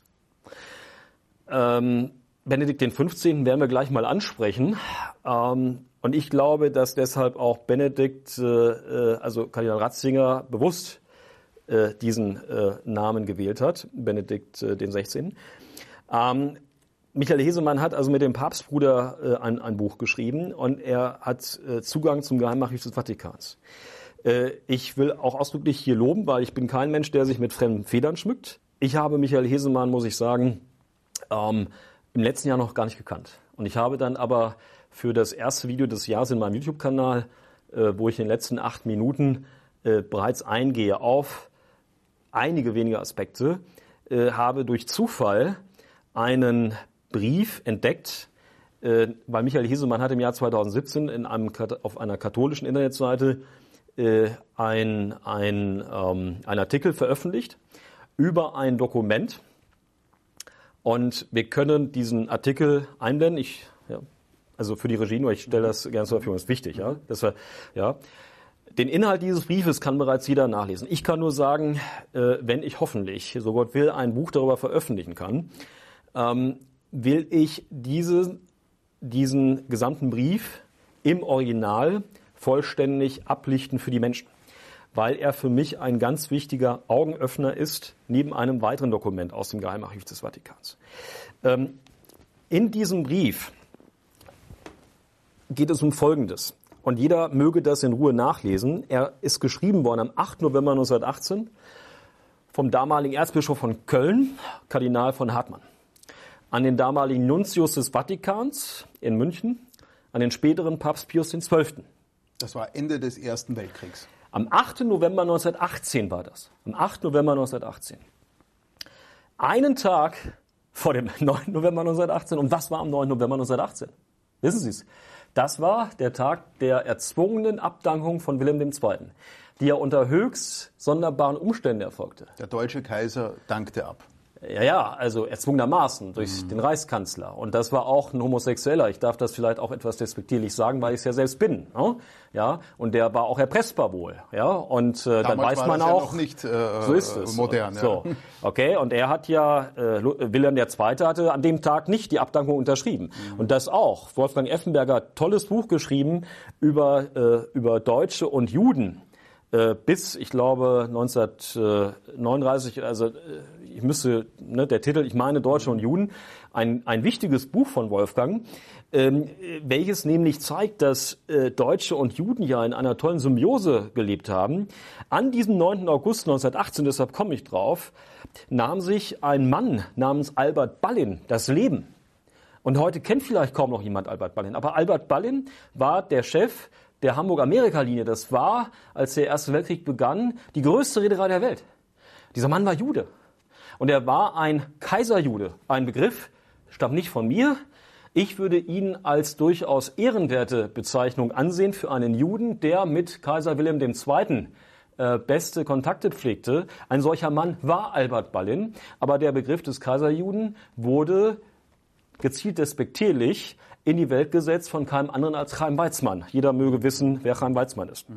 [SPEAKER 2] Benedikt den 15. werden wir gleich mal ansprechen. Und ich glaube, dass deshalb auch Benedikt, also Kardinal Ratzinger, bewusst diesen Namen gewählt hat, Benedikt den 16. Michael Hesemann hat also mit dem Papstbruder ein Buch geschrieben, und er hat Zugang zum Geheimarchiv des Vatikans. Ich will auch ausdrücklich hier loben, weil ich bin kein Mensch, der sich mit fremden Federn schmückt. Ich habe Michael Hesemann, muss ich sagen, im letzten Jahr noch gar nicht gekannt. Und ich habe dann aber für das erste Video des Jahres in meinem YouTube-Kanal, wo ich in den letzten 8 Minuten bereits eingehe auf einige wenige Aspekte, habe durch Zufall einen Brief entdeckt, weil Michael Hesemann hat im Jahr 2017 auf einer katholischen Internetseite einen Artikel veröffentlicht über ein Dokument. Und wir können diesen Artikel einblenden. Also für die Regie, nur ich stelle das gerne zur Verfügung, das ist wichtig. Den Inhalt dieses Briefes kann bereits jeder nachlesen. Ich kann nur sagen, wenn ich hoffentlich, so Gott will, ein Buch darüber veröffentlichen kann, will ich diesen gesamten Brief im Original vollständig ablichten für die Menschen, weil er für mich ein ganz wichtiger Augenöffner ist, neben einem weiteren Dokument aus dem Geheimarchiv des Vatikans. In diesem Brief geht es um Folgendes. Und jeder möge das in Ruhe nachlesen. Er ist geschrieben worden am 8. November 1918 vom damaligen Erzbischof von Köln, Kardinal von Hartmann, an den damaligen Nuntius des Vatikans in München, an den späteren Papst Pius XII.
[SPEAKER 1] Das war Ende des Ersten Weltkriegs.
[SPEAKER 2] Am 8. November 1918 war das. Am 8. November 1918. Einen Tag vor dem 9. November 1918. Und was war am 9. November 1918? Wissen Sie es? Das war der Tag der erzwungenen Abdankung von Wilhelm II., die ja unter höchst sonderbaren Umständen erfolgte.
[SPEAKER 1] Der deutsche Kaiser dankte ab.
[SPEAKER 2] Ja, also erzwungenermaßen durch den Reichskanzler. Und das war auch ein Homosexueller. Ich darf das vielleicht auch etwas despektierlich sagen, weil ich es ja selbst bin. Ja, und der war auch erpressbar wohl. Ja, und dann weiß man auch,
[SPEAKER 1] ja noch nicht
[SPEAKER 2] so ist es.
[SPEAKER 1] Modern. Ja.
[SPEAKER 2] So, okay. Und er hat ja, Wilhelm II. Hatte an dem Tag nicht die Abdankung unterschrieben. Und das auch. Wolfgang Effenberger hat ein tolles Buch geschrieben über Deutsche und Juden. Bis, ich glaube, 1939, also ich müsste, der Titel, ich meine Deutsche und Juden, ein wichtiges Buch von Wolfgang, welches nämlich zeigt, dass Deutsche und Juden ja in einer tollen Symbiose gelebt haben. An diesem 9. August 1918, deshalb komme ich drauf, nahm sich ein Mann namens Albert Ballin das Leben. Und heute kennt vielleicht kaum noch jemand Albert Ballin, aber Albert Ballin war der Chef der Hamburg-Amerika-Linie. Das war, als der Erste Weltkrieg begann, die größte Reederei der Welt. Dieser Mann war Jude. Und er war ein Kaiserjude. Ein Begriff, stammt nicht von mir. Ich würde ihn als durchaus ehrenwerte Bezeichnung ansehen für einen Juden, der mit Kaiser Wilhelm II. Beste Kontakte pflegte. Ein solcher Mann war Albert Ballin. Aber der Begriff des Kaiserjuden wurde gezielt despektierlich in die Welt gesetzt von keinem anderen als Chaim Weizmann. Jeder möge wissen, wer Chaim Weizmann ist.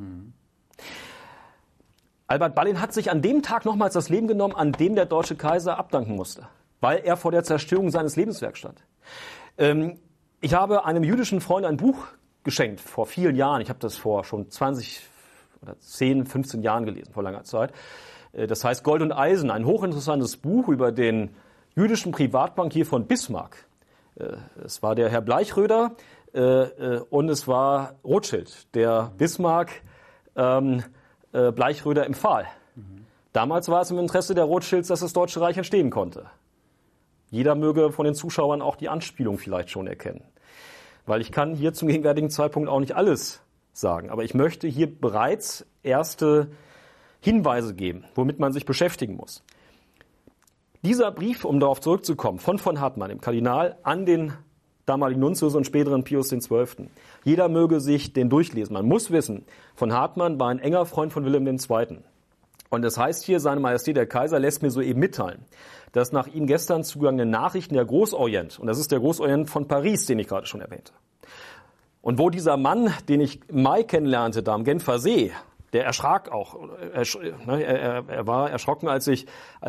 [SPEAKER 2] Albert Ballin hat sich an dem Tag nochmals das Leben genommen, an dem der deutsche Kaiser abdanken musste, weil er vor der Zerstörung seines Lebenswerks stand. Ich habe einem jüdischen Freund ein Buch geschenkt, vor vielen Jahren. Ich habe das vor schon 20 oder 10, 15 Jahren gelesen, vor langer Zeit. Das heißt Gold und Eisen, ein hochinteressantes Buch über den jüdischen Privatbankier von Bismarck. Es war der Herr Bleichröder und es war Rothschild, der Bismarck Bleichröder empfahl. Damals war es im Interesse der Rothschilds, dass das Deutsche Reich entstehen konnte. Jeder möge von den Zuschauern auch die Anspielung vielleicht schon erkennen. Weil ich kann hier zum gegenwärtigen Zeitpunkt auch nicht alles sagen. Aber ich möchte hier bereits erste Hinweise geben, womit man sich beschäftigen muss. Dieser Brief, um darauf zurückzukommen, von Hartmann, dem Kardinal, an den damaligen Nuntius und späteren Pius XII. Jeder möge sich den durchlesen. Man muss wissen, von Hartmann war ein enger Freund von Wilhelm II. Und das heißt hier, Seine Majestät der Kaiser lässt mir soeben mitteilen, dass nach ihm gestern zugegangene Nachrichten der Großorient, und das ist der Großorient von Paris, den ich gerade schon erwähnte, und wo dieser Mann, den ich im Mai kennenlernte, da am Genfer See, der erschrak auch. Er war erschrocken, als ich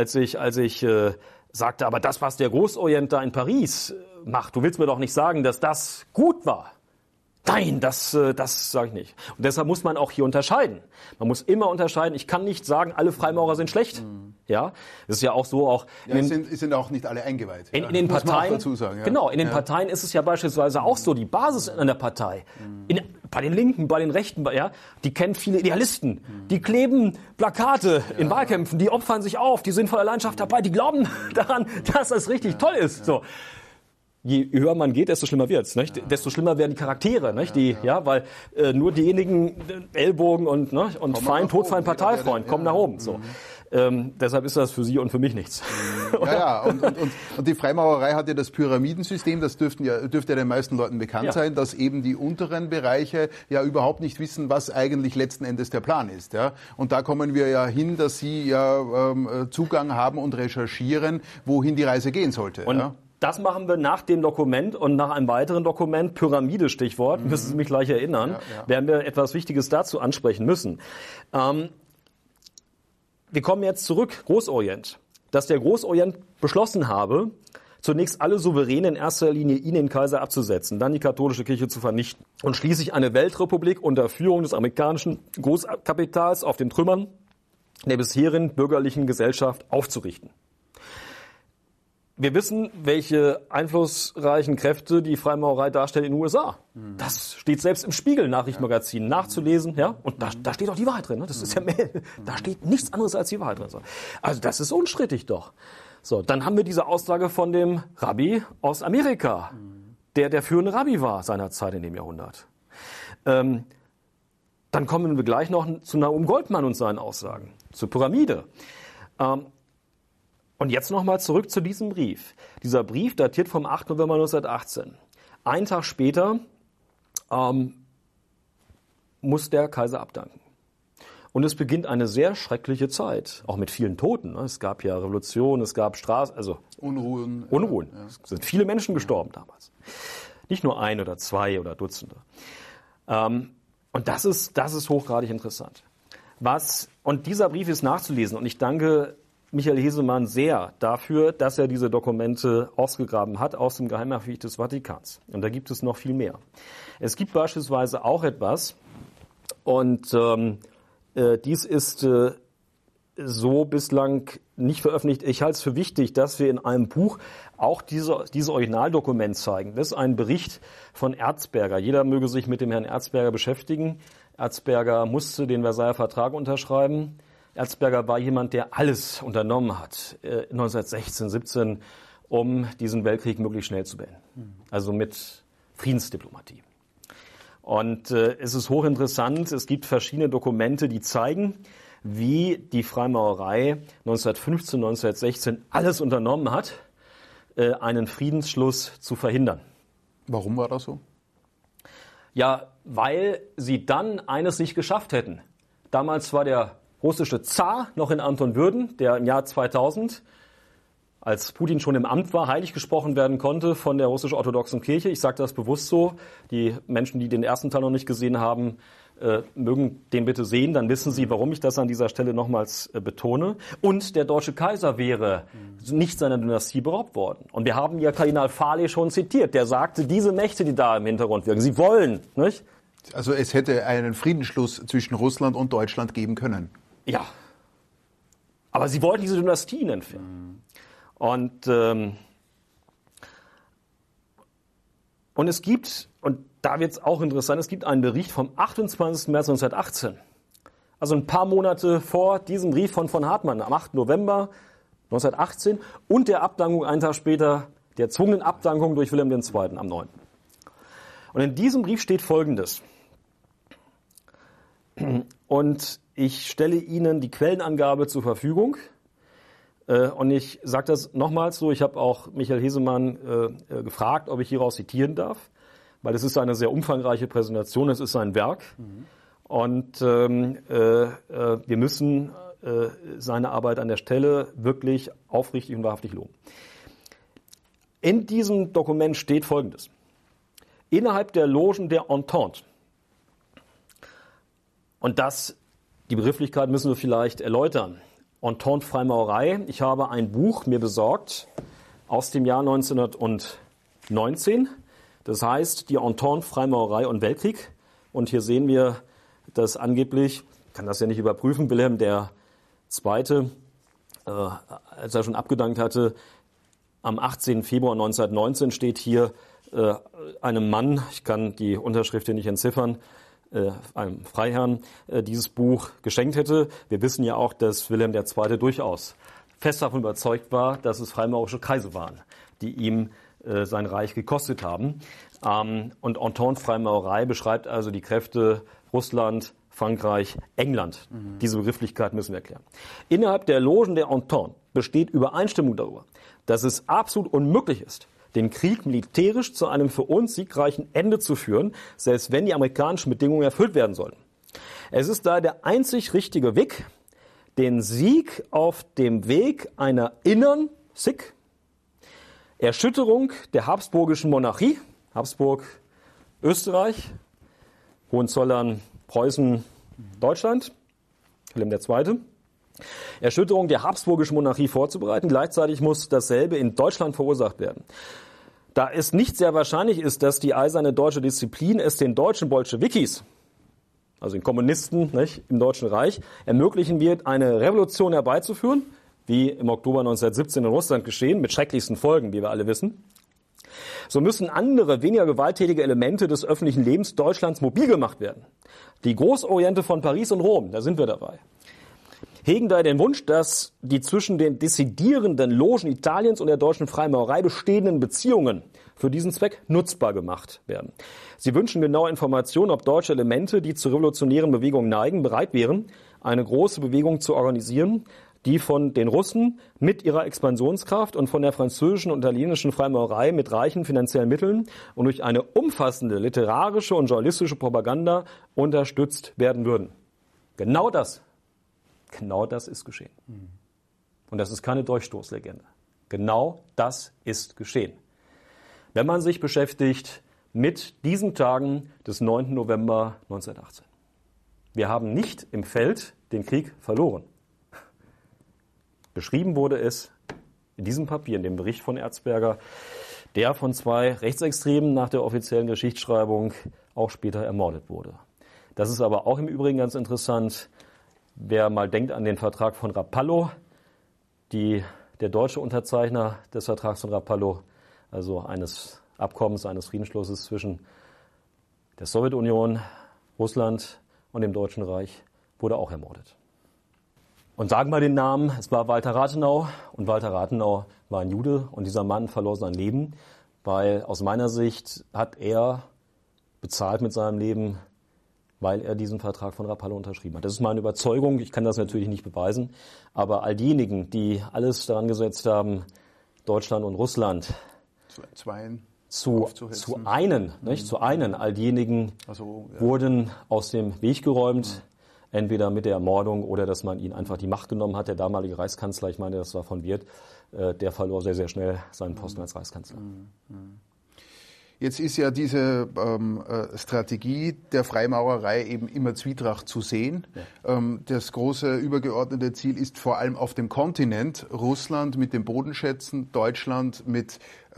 [SPEAKER 2] sagte, aber das, was der Großorient da in Paris macht, du willst mir doch nicht sagen, dass das gut war. Nein, das sage ich nicht. Und deshalb muss man auch hier unterscheiden. Man muss immer unterscheiden. Ich kann nicht sagen, alle Freimaurer sind schlecht. Ja, das ist ja auch so. Auch
[SPEAKER 1] sind auch nicht alle eingeweiht.
[SPEAKER 2] In den Parteien, muss man auch dazu sagen, ja. Genau, in den Parteien ist es ja beispielsweise auch so. Die Basis in der Partei, bei den Linken, bei den Rechten, die kennen viele Idealisten. Die kleben Plakate in Wahlkämpfen, die opfern sich auf, die sind voller Leidenschaft dabei, die glauben daran, dass das richtig toll ist. So. Je höher man geht, desto schlimmer wird's, nicht? Ja. Desto schlimmer werden die Charaktere, nicht? Weil nur diejenigen Ellbogen und Feind, Todfeind, Parteifreund kommen nach oben. So. Deshalb ist das für Sie und für mich nichts.
[SPEAKER 1] Und die Freimaurerei hat ja das Pyramidensystem, das dürfte ja den meisten Leuten bekannt sein, dass eben die unteren Bereiche ja überhaupt nicht wissen, was eigentlich letzten Endes der Plan ist. Ja? Und da kommen wir ja hin, dass Sie ja Zugang haben und recherchieren, wohin die Reise gehen sollte.
[SPEAKER 2] Und das machen wir nach dem Dokument und nach einem weiteren Dokument, Pyramide Stichwort, müssen Sie mich gleich erinnern, werden wir etwas Wichtiges dazu ansprechen müssen. Wir kommen jetzt zurück, Großorient. Dass der Großorient beschlossen habe, zunächst alle Souveräne in erster Linie ihn, den Kaiser, abzusetzen, dann die katholische Kirche zu vernichten und schließlich eine Weltrepublik unter Führung des amerikanischen Großkapitals auf den Trümmern. der bisherigen bürgerlichen Gesellschaft aufzurichten. wir wissen, welche einflussreichen Kräfte die Freimaurerei darstellt in den USA. Das steht selbst im Spiegel-Nachrichtenmagazin nachzulesen, ja. Und da steht auch die Wahrheit drin. Ne? Das ist ja da steht nichts anderes als die Wahrheit drin. Also das ist unstrittig doch. So, dann haben wir diese Aussage von dem Rabbi aus Amerika, der führende Rabbi war seinerzeit in dem Jahrhundert. Dann kommen wir gleich noch zu Naum Goldmann und seinen Aussagen, zur Pyramide. Und jetzt nochmal zurück zu diesem Brief. Dieser Brief datiert vom 8. November 1918. Einen Tag später muss der Kaiser abdanken. Und es beginnt eine sehr schreckliche Zeit, auch mit vielen Toten. Es gab ja Revolution, es gab Straßen, also
[SPEAKER 1] Unruhen.
[SPEAKER 2] Ja. Es sind viele Menschen gestorben damals. Nicht nur ein oder zwei oder Dutzende. Und das ist hochgradig interessant. Und dieser Brief ist nachzulesen. Und ich danke Michael Hesemann sehr dafür, dass er diese Dokumente ausgegraben hat aus dem Geheimarchiv des Vatikans. Und da gibt es noch viel mehr. Es gibt beispielsweise auch etwas, und dies ist so bislang nicht veröffentlicht. Ich halte es für wichtig, dass wir in einem Buch auch dieses Originaldokument zeigen. Das ist ein Bericht von Erzberger. Jeder möge sich mit dem Herrn Erzberger beschäftigen. Erzberger musste den Versailler Vertrag unterschreiben. Erzberger war jemand, der alles unternommen hat, 1916, 17, um diesen Weltkrieg möglichst schnell zu beenden. Also mit Friedensdiplomatie. Und es ist hochinteressant, es gibt verschiedene Dokumente, die zeigen, wie die Freimaurerei 1915, 1916 alles unternommen hat, einen Friedensschluss zu verhindern.
[SPEAKER 1] Warum war das so?
[SPEAKER 2] Ja, weil sie dann eines nicht geschafft hätten. Damals war der russische Zar noch in Antonwürden, der im Jahr 2000, als Putin schon im Amt war, heilig gesprochen werden konnte von der russisch-orthodoxen Kirche. Ich sage das bewusst so. Die Menschen, die den ersten Teil noch nicht gesehen haben, mögen den bitte sehen. Dann wissen sie, warum ich das an dieser Stelle nochmals betone. Und der deutsche Kaiser wäre nicht seiner Dynastie beraubt worden. Und wir haben ja Kardinal Farley schon zitiert. Der sagte, diese Mächte, die da im Hintergrund wirken, sie wollen, nicht?
[SPEAKER 1] Also es hätte einen Friedensschluss zwischen Russland und Deutschland geben können.
[SPEAKER 2] Ja. Aber sie wollten diese Dynastien entfernen. Und es gibt, und da wird es auch interessant, es gibt einen Bericht vom 28. März 1918. Also ein paar Monate vor diesem Brief von Hartmann, am 8. November 1918 und der Abdankung einen Tag später, der erzwungenen Abdankung durch Wilhelm II. Am 9. Und in diesem Brief steht Folgendes. Und ich stelle Ihnen die Quellenangabe zur Verfügung. Und ich sage das nochmals so, ich habe auch Michael Hesemann gefragt, ob ich hieraus zitieren darf, weil es ist eine sehr umfangreiche Präsentation, es ist ein Werk. Und wir müssen seine Arbeit an der Stelle wirklich aufrichtig und wahrhaftig loben. In diesem Dokument steht Folgendes. Innerhalb der Logen der Entente, und die Begrifflichkeit müssen wir vielleicht erläutern, Entente Freimaurerei. Ich habe ein Buch mir besorgt aus dem Jahr 1919. Das heißt, die Entente Freimaurerei und Weltkrieg. Und hier sehen wir, dass angeblich, ich kann das ja nicht überprüfen, Wilhelm II., als er schon abgedankt hatte, am 18. Februar 1919 steht hier einem Mann, ich kann die Unterschrift hier nicht entziffern, einem Freiherrn dieses Buch geschenkt hätte. Wir wissen ja auch, dass Wilhelm II. Durchaus fest davon überzeugt war, dass es freimaurerische Kreise waren, die ihm sein Reich gekostet haben. Und Entente Freimaurerei beschreibt also die Kräfte Russland, Frankreich, England. Diese Begrifflichkeit müssen wir erklären. Innerhalb der Logen der Entente besteht Übereinstimmung darüber, dass es absolut unmöglich ist, den Krieg militärisch zu einem für uns siegreichen Ende zu führen, selbst wenn die amerikanischen Bedingungen erfüllt werden sollten. Es ist daher der einzig richtige Weg, den Sieg auf dem Weg einer inneren Erschütterung der habsburgischen Monarchie, Habsburg, Österreich, Hohenzollern, Preußen, Deutschland, Wilhelm II., Erschütterung der habsburgischen Monarchie vorzubereiten. Gleichzeitig muss dasselbe in Deutschland verursacht werden. Da es nicht sehr wahrscheinlich ist, dass die eiserne deutsche Disziplin es den deutschen Bolschewikis, also den Kommunisten, nicht, im Deutschen Reich, ermöglichen wird, eine Revolution herbeizuführen, wie im Oktober 1917 in Russland geschehen, mit schrecklichsten Folgen, wie wir alle wissen, so müssen andere, weniger gewalttätige Elemente des öffentlichen Lebens Deutschlands mobil gemacht werden. Die Großoriente von Paris und Rom, da sind wir dabei, hegen daher den Wunsch, dass die zwischen den dissidierenden Logen Italiens und der deutschen Freimaurerei bestehenden Beziehungen für diesen Zweck nutzbar gemacht werden. Sie wünschen genaue Informationen, ob deutsche Elemente, die zur revolutionären Bewegung neigen, bereit wären, eine große Bewegung zu organisieren, die von den Russen mit ihrer Expansionskraft und von der französischen und italienischen Freimaurerei mit reichen finanziellen Mitteln und durch eine umfassende literarische und journalistische Propaganda unterstützt werden würden. Genau das ist geschehen. Und das ist keine Durchstoßlegende. Genau das ist geschehen. Wenn man sich beschäftigt mit diesen Tagen des 9. November 1918. Wir haben nicht im Feld den Krieg verloren. Beschrieben wurde es in diesem Papier, in dem Bericht von Erzberger, der von 2 Rechtsextremen nach der offiziellen Geschichtsschreibung auch später ermordet wurde. Das ist aber auch im Übrigen ganz interessant. Wer mal denkt an den Vertrag von Rapallo, der deutsche Unterzeichner des Vertrags von Rapallo, also eines Abkommens, eines Friedensschlusses zwischen der Sowjetunion, Russland und dem Deutschen Reich, wurde auch ermordet. Und sagen wir den Namen, es war Walter Rathenau, und Walter Rathenau war ein Jude, und dieser Mann verlor sein Leben, weil aus meiner Sicht hat er bezahlt mit seinem Leben, weil er diesen Vertrag von Rapallo unterschrieben hat. Das ist meine Überzeugung, ich kann das natürlich nicht beweisen, aber all diejenigen, die alles daran gesetzt haben, Deutschland und Russland zu einen, all diejenigen wurden aus dem Weg geräumt, entweder mit der Ermordung oder dass man ihnen einfach die Macht genommen hat. Der damalige Reichskanzler, ich meine, das war von Wirth, der verlor sehr, sehr schnell seinen Posten als Reichskanzler.
[SPEAKER 1] Jetzt ist ja diese Strategie der Freimaurerei eben immer Zwietracht zu sehen. Ja. Das große übergeordnete Ziel ist vor allem auf dem Kontinent, Russland mit den Bodenschätzen, Deutschland mit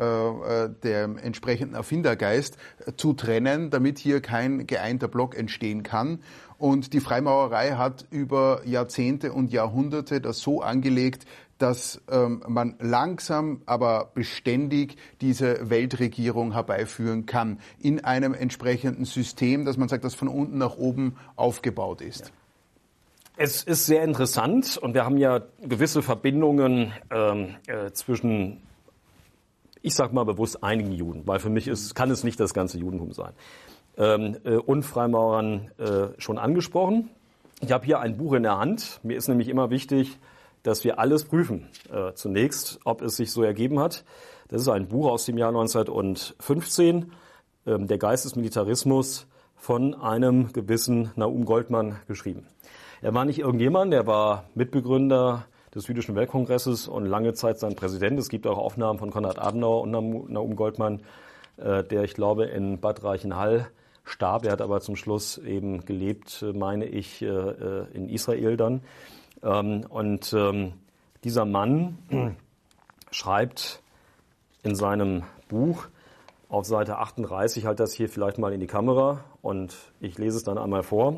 [SPEAKER 1] dem entsprechenden Erfindergeist zu trennen, damit hier kein geeinter Block entstehen kann. Und die Freimaurerei hat über Jahrzehnte und Jahrhunderte das so angelegt, dass man langsam, aber beständig diese Weltregierung herbeiführen kann in einem entsprechenden System, dass man sagt, das von unten nach oben aufgebaut ist. Ja.
[SPEAKER 2] Es ist sehr interessant, und wir haben ja gewisse Verbindungen zwischen, ich sage mal bewusst, einigen Juden, weil für mich kann es nicht das ganze Judentum sein, und Freimaurern schon angesprochen. Ich habe hier ein Buch in der Hand. Mir ist nämlich immer wichtig, dass wir alles prüfen. Zunächst, ob es sich so ergeben hat. Das ist ein Buch aus dem Jahr 1915, Der Geist des Militarismus, von einem gewissen Naum Goldmann geschrieben. Er war nicht irgendjemand, er war Mitbegründer des Jüdischen Weltkongresses und lange Zeit sein Präsident. Es gibt auch Aufnahmen von Konrad Adenauer und Naum Goldmann, der, ich glaube, in Bad Reichenhall starb. Er hat aber zum Schluss eben gelebt, meine ich, in Israel dann. Und dieser Mann schreibt in seinem Buch auf Seite 38, ich halte das hier vielleicht mal in die Kamera und ich lese es dann einmal vor.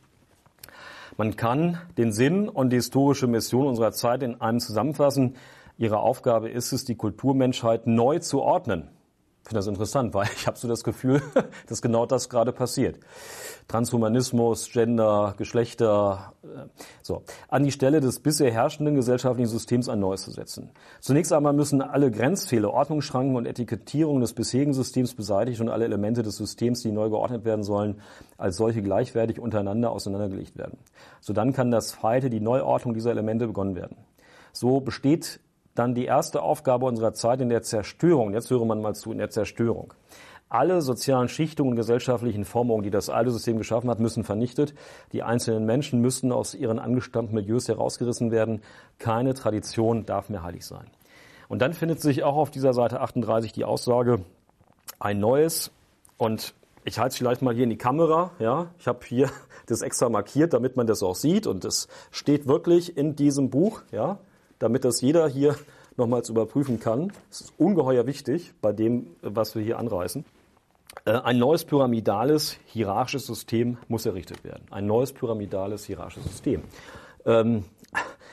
[SPEAKER 2] Man kann den Sinn und die historische Mission unserer Zeit in einem zusammenfassen. Ihre Aufgabe ist es, die Kulturmenschheit neu zu ordnen. Ich finde das interessant, weil ich habe so das Gefühl, dass genau das gerade passiert. Transhumanismus, Gender, Geschlechter, an die Stelle des bisher herrschenden gesellschaftlichen Systems ein neues zu setzen. Zunächst einmal müssen alle Grenzfehler, Ordnungsschranken und Etikettierungen des bisherigen Systems beseitigt und alle Elemente des Systems, die neu geordnet werden sollen, als solche gleichwertig untereinander auseinandergelegt werden. Sodann kann die Neuordnung dieser Elemente begonnen werden. So besteht dann die erste Aufgabe unserer Zeit in der Zerstörung. Jetzt höre man mal zu, in der Zerstörung. Alle sozialen Schichtungen und gesellschaftlichen Formungen, die das alte System geschaffen hat, müssen vernichtet. Die einzelnen Menschen müssten aus ihren angestammten Milieus herausgerissen werden. Keine Tradition darf mehr heilig sein. Und dann findet sich auch auf dieser Seite 38 die Aussage, ein neues, und ich halte es vielleicht mal hier in die Kamera, ja, ich habe hier das extra markiert, damit man das auch sieht, und es steht wirklich in diesem Buch, ja, damit das jeder hier nochmals überprüfen kann. Das ist ungeheuer wichtig bei dem, was wir hier anreißen. Ein neues pyramidales, hierarchisches System muss errichtet werden. Ein neues pyramidales, hierarchisches System.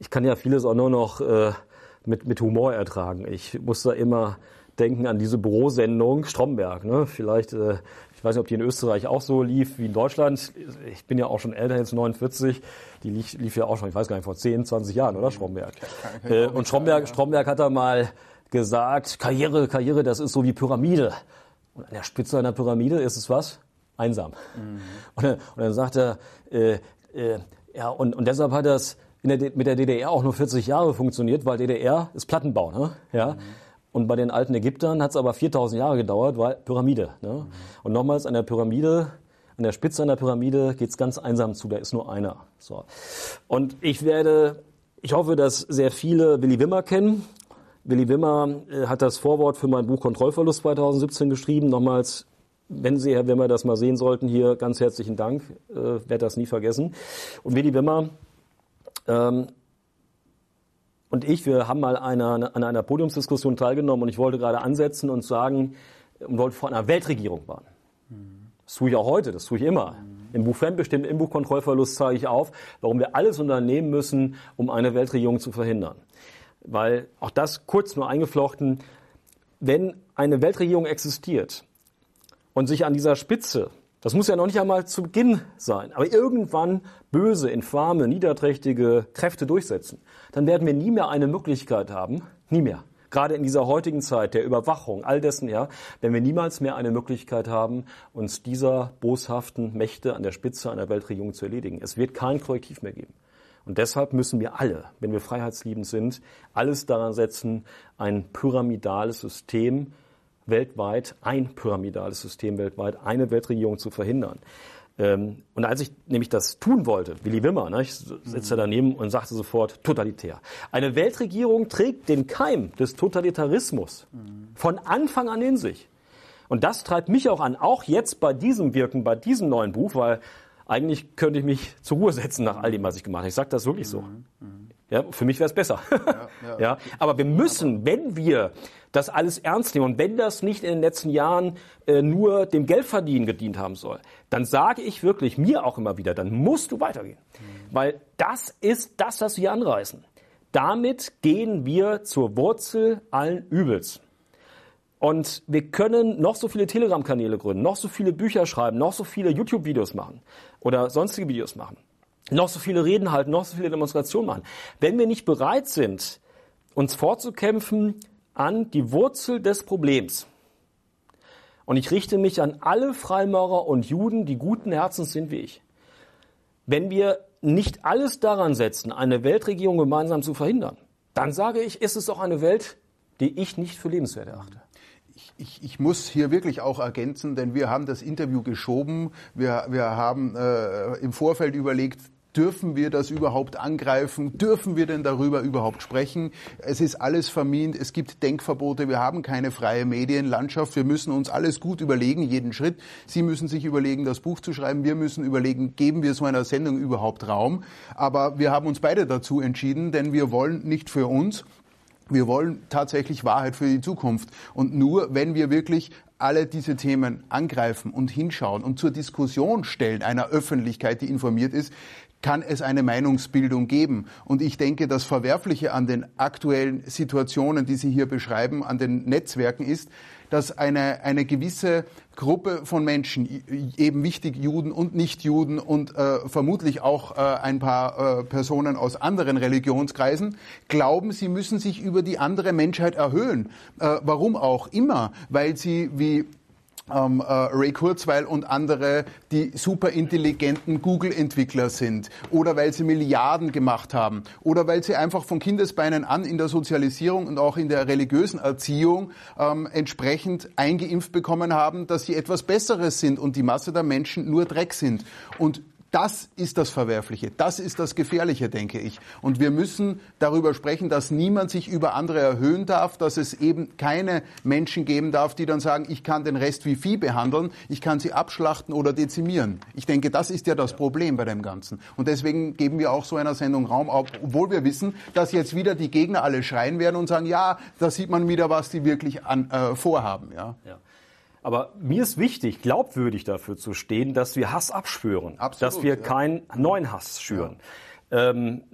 [SPEAKER 2] ich kann ja vieles auch nur noch mit Humor ertragen. Ich muss da immer denken an diese Bürosendung Stromberg. Ne? Vielleicht, ich weiß nicht, ob die in Österreich auch so lief wie in Deutschland. Ich bin ja auch schon älter, jetzt 49. Die lief ja auch schon, ich weiß gar nicht, vor 10, 20 Jahren, oder Stromberg? Und Stromberg hat da mal gesagt, Karriere, das ist so wie Pyramide. Und an der Spitze einer Pyramide ist es was? Einsam. Und dann sagt er, ja, und deshalb hat das mit der DDR auch nur 40 Jahre funktioniert, weil DDR ist Plattenbau, ne? Ja. Und bei den alten Ägyptern hat es aber 4000 Jahre gedauert, weil Pyramide. Ne? Und nochmals an der Spitze einer Pyramide geht es ganz einsam zu, da ist nur einer. So. Und ich hoffe, dass sehr viele Willy Wimmer kennen. Willy Wimmer hat das Vorwort für mein Buch Kontrollverlust 2017 geschrieben. Nochmals, wenn Sie, Herr Wimmer, das mal sehen sollten, hier ganz herzlichen Dank. Werde das nie vergessen. Und Willy Wimmer und wir haben mal an einer Podiumsdiskussion teilgenommen und ich wollte gerade ansetzen und sagen, und wollte vor einer Weltregierung warnen. Das tue ich auch heute, das tue ich immer. Im Buch Fremdbestimmt, im Buch Kontrollverlust zeige ich auf, warum wir alles unternehmen müssen, um eine Weltregierung zu verhindern. Weil, auch das kurz nur eingeflochten, wenn eine Weltregierung existiert und sich an dieser Spitze, das muss ja noch nicht einmal zu Beginn sein, aber irgendwann böse, infame, niederträchtige Kräfte durchsetzen, dann werden wir nie mehr eine Möglichkeit haben, nie mehr, gerade in dieser heutigen Zeit der Überwachung, all dessen, ja, werden wir niemals mehr eine Möglichkeit haben, uns dieser boshaften Mächte an der Spitze einer Weltregierung zu erledigen. Es wird kein Korrektiv mehr geben. Und deshalb müssen wir alle, wenn wir freiheitsliebend sind, alles daran setzen, ein pyramidales System weltweit, eine Weltregierung zu verhindern. Und als ich nämlich das tun wollte, Willy Wimmer, ne, ich sitze daneben und sagte sofort, totalitär. Eine Weltregierung trägt den Keim des Totalitarismus von Anfang an in sich. Und das treibt mich auch an, auch jetzt bei diesem Wirken, bei diesem neuen Buch, weil eigentlich könnte ich mich zur Ruhe setzen nach all dem, was ich gemacht habe. Ich sage das wirklich so. Ja, für mich wäre es besser. Ja, aber wir müssen, wenn wir das alles ernst nehmen und wenn das nicht in den letzten Jahren nur dem Geldverdienen gedient haben soll, dann sage ich wirklich mir auch immer wieder, dann musst du weitergehen. Weil das ist das, was wir anreißen. Damit gehen wir zur Wurzel allen Übels. Und wir können noch so viele Telegram-Kanäle gründen, noch so viele Bücher schreiben, noch so viele YouTube-Videos machen oder sonstige Videos machen, noch so viele Reden halten, noch so viele Demonstrationen machen. Wenn wir nicht bereit sind, uns vorzukämpfen an die Wurzel des Problems, und ich richte mich an alle Freimaurer und Juden, die guten Herzens sind wie ich, wenn wir nicht alles daran setzen, eine Weltregierung gemeinsam zu verhindern, dann sage ich, ist es auch eine Welt, die ich nicht für lebenswert erachte.
[SPEAKER 1] Ich muss hier wirklich auch ergänzen, denn wir haben das Interview geschoben. Wir haben im Vorfeld überlegt, dürfen wir das überhaupt angreifen? Dürfen wir denn darüber überhaupt sprechen? Es ist alles vermint, es gibt Denkverbote, wir haben keine freie Medienlandschaft. Wir müssen uns alles gut überlegen, jeden Schritt. Sie müssen sich überlegen, das Buch zu schreiben. Wir müssen überlegen, geben wir so einer Sendung überhaupt Raum? Aber wir haben uns beide dazu entschieden, denn wir wollen nicht für uns. Wir wollen tatsächlich Wahrheit für die Zukunft. Und nur wenn wir wirklich alle diese Themen angreifen und hinschauen und zur Diskussion stellen einer Öffentlichkeit, die informiert ist, kann es eine Meinungsbildung geben. Und ich denke, das Verwerfliche an den aktuellen Situationen, die Sie hier beschreiben, an den Netzwerken ist, dass eine gewisse Gruppe von Menschen, eben wichtig Juden und Nichtjuden und vermutlich auch ein paar Personen aus anderen Religionskreisen, glauben, sie müssen sich über die andere Menschheit erhöhen. Warum auch immer, weil sie wie Ray Kurzweil und andere, die superintelligenten Google-Entwickler sind oder weil sie Milliarden gemacht haben oder weil sie einfach von Kindesbeinen an in der Sozialisierung und auch in der religiösen Erziehung entsprechend eingeimpft bekommen haben, dass sie etwas Besseres sind und die Masse der Menschen nur Dreck sind. Und das ist das Verwerfliche, das ist das Gefährliche, denke ich. Und wir müssen darüber sprechen, dass niemand sich über andere erhöhen darf, dass es eben keine Menschen geben darf, die dann sagen, ich kann den Rest wie Vieh behandeln, ich kann sie abschlachten oder dezimieren. Ich denke, das ist ja das Problem bei dem Ganzen. Und deswegen geben wir auch so einer Sendung Raum, obwohl wir wissen, dass jetzt wieder die Gegner alle schreien werden und sagen, ja, da sieht man wieder, was die wirklich vorhaben. Ja.
[SPEAKER 2] Aber mir ist wichtig, glaubwürdig dafür zu stehen, dass wir Hass abschwören, absolut, dass wir keinen neuen Hass schüren. Und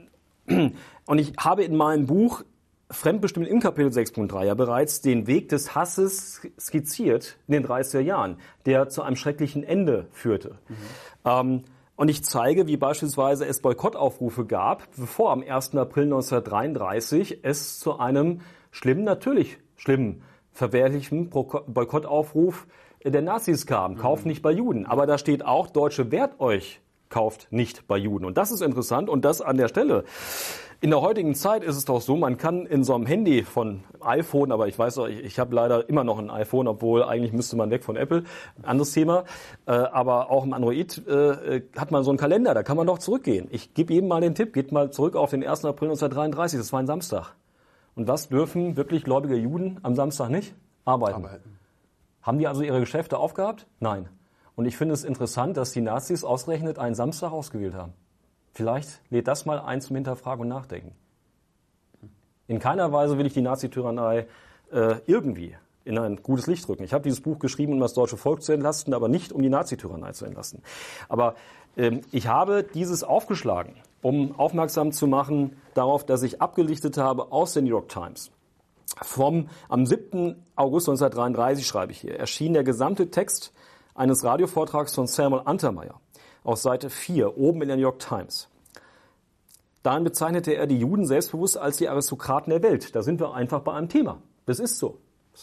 [SPEAKER 2] Und ich habe in meinem Buch Fremdbestimmt im Kapitel 6.3 ja bereits den Weg des Hasses skizziert in den 30er Jahren, der zu einem schrecklichen Ende führte. Und ich zeige, wie beispielsweise es Boykottaufrufe gab, bevor am 1. April 1933 es zu einem schlimmen, natürlich schlimmen, verwerflichen Boykottaufruf der Nazis kam. Kauft nicht bei Juden. Aber da steht auch, Deutsche, wehrt euch, kauft nicht bei Juden. Und das ist interessant und das an der Stelle. In der heutigen Zeit ist es doch so, man kann in so einem Handy von iPhone, aber ich weiß doch, ich habe leider immer noch ein iPhone, obwohl eigentlich müsste man weg von Apple, anderes Thema, aber auch im Android hat man so einen Kalender, da kann man doch zurückgehen. Ich gebe jedem mal den Tipp, geht mal zurück auf den 1. April 1933, das war ein Samstag. Und was dürfen wirklich gläubige Juden am Samstag nicht? Arbeiten. Haben die also ihre Geschäfte aufgehabt? Nein. Und ich finde es interessant, dass die Nazis ausgerechnet einen Samstag ausgewählt haben. Vielleicht lädt das mal ein zum Hinterfragen und Nachdenken. In keiner Weise will ich die Nazityrannei irgendwie in ein gutes Licht rücken. Ich habe dieses Buch geschrieben, um das deutsche Volk zu entlasten, aber nicht um die Nazityrannei zu entlasten. Aber ich habe dieses aufgeschlagen, um aufmerksam zu machen darauf, dass ich abgelichtet habe aus der New York Times. Am 7. August 1933, schreibe ich hier, erschien der gesamte Text eines Radiovortrags von Samuel Untermyer auf Seite 4, oben in der New York Times. Darin bezeichnete er die Juden selbstbewusst als die Aristokraten der Welt. Da sind wir einfach bei einem Thema. Das ist so.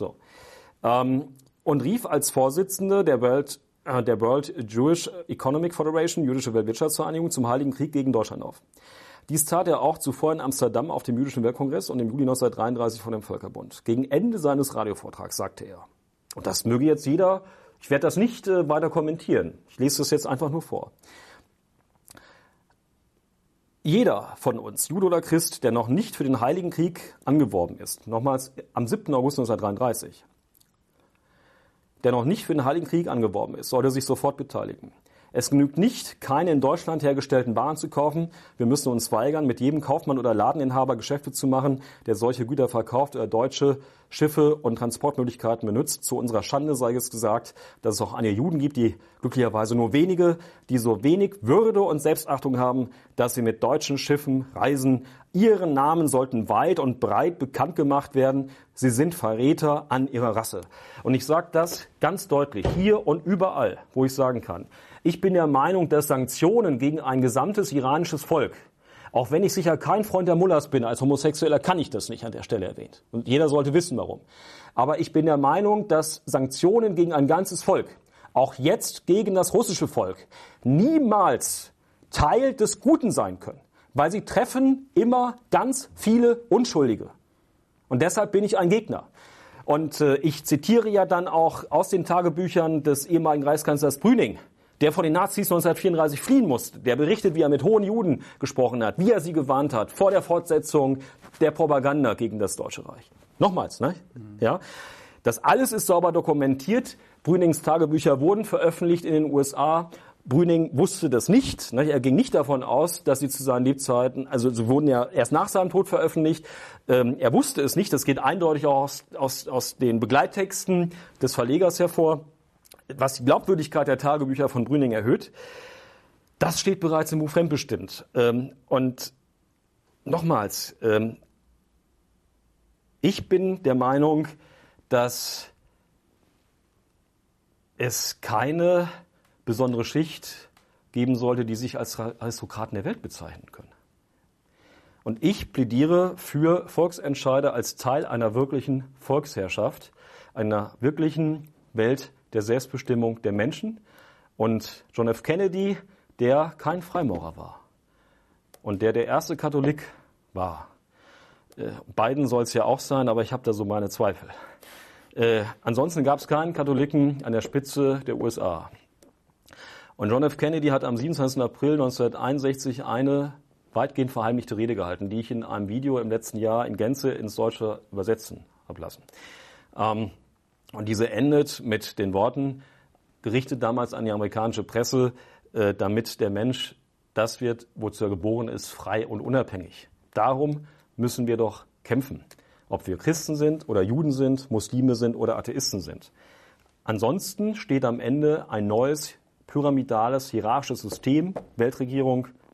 [SPEAKER 2] Und rief als Vorsitzende der World Jewish Economic Federation, jüdische Weltwirtschaftsvereinigung, zum Heiligen Krieg gegen Deutschland auf. Dies tat er auch zuvor in Amsterdam auf dem Jüdischen Weltkongress und im Juli 1933 von dem Völkerbund. Gegen Ende seines Radiovortrags sagte er, und das möge jetzt jeder, ich werde das nicht weiter kommentieren, ich lese das jetzt einfach nur vor. Jeder von uns, Jude oder Christ, der noch nicht für den Heiligen Krieg angeworben ist, nochmals am 7. August 1933, der noch nicht für den Heiligen Krieg angeworben ist, sollte sich sofort beteiligen. Es genügt nicht, keine in Deutschland hergestellten Waren zu kaufen. Wir müssen uns weigern, mit jedem Kaufmann oder Ladeninhaber Geschäfte zu machen, der solche Güter verkauft oder deutsche Schiffe und Transportmöglichkeiten benutzt. Zu unserer Schande sei es gesagt, dass es auch einige Juden gibt, die glücklicherweise nur wenige, die so wenig Würde und Selbstachtung haben, dass sie mit deutschen Schiffen reisen. Ihre Namen sollten weit und breit bekannt gemacht werden. Sie sind Verräter an ihrer Rasse. Und ich sage das ganz deutlich, hier und überall, wo ich sagen kann. Ich bin der Meinung, dass Sanktionen gegen ein gesamtes iranisches Volk, auch wenn ich sicher kein Freund der Mullahs bin, als Homosexueller kann ich das nicht an der Stelle erwähnt. Und jeder sollte wissen, warum. Aber ich bin der Meinung, dass Sanktionen gegen ein ganzes Volk, auch jetzt gegen das russische Volk, niemals Teil des Guten sein können. Weil sie treffen immer ganz viele Unschuldige. Und deshalb bin ich ein Gegner. Und ich zitiere ja dann auch aus den Tagebüchern des ehemaligen Reichskanzlers Brüning, der vor den Nazis 1934 fliehen musste, der berichtet, wie er mit hohen Juden gesprochen hat, wie er sie gewarnt hat vor der Fortsetzung der Propaganda gegen das Deutsche Reich. Nochmals, ne? Ja. Das alles ist sauber dokumentiert. Brünings Tagebücher wurden veröffentlicht in den USA. Brüning wusste das nicht. Ne? Er ging nicht davon aus, dass sie zu seinen Lebzeiten, also sie wurden ja erst nach seinem Tod veröffentlicht. Er wusste es nicht. Das geht eindeutig auch aus den Begleittexten des Verlegers hervor. Was die Glaubwürdigkeit der Tagebücher von Brüning erhöht, das steht bereits im Buch Fremdbestimmt. Und nochmals, ich bin der Meinung, dass es keine besondere Schicht geben sollte, die sich als Aristokraten der Welt bezeichnen können. Und ich plädiere für Volksentscheide als Teil einer wirklichen Volksherrschaft, einer wirklichen Welt der Selbstbestimmung der Menschen. Und John F. Kennedy, der kein Freimaurer war und der erste Katholik war. Biden soll es ja auch sein, aber ich habe da so meine Zweifel. Ansonsten gab es keinen Katholiken an der Spitze der USA. Und John F. Kennedy hat am 27. April 1961 eine weitgehend verheimlichte Rede gehalten, die ich in einem Video im letzten Jahr in Gänze ins Deutsche übersetzen habe lassen. Und diese endet mit den Worten, gerichtet damals an die amerikanische Presse, damit der Mensch das wird, wozu er geboren ist, frei und unabhängig. Darum müssen wir doch kämpfen, ob wir Christen sind oder Juden sind, Muslime sind oder Atheisten sind. Ansonsten steht am Ende ein neues, pyramidales, hierarchisches System, Weltregierung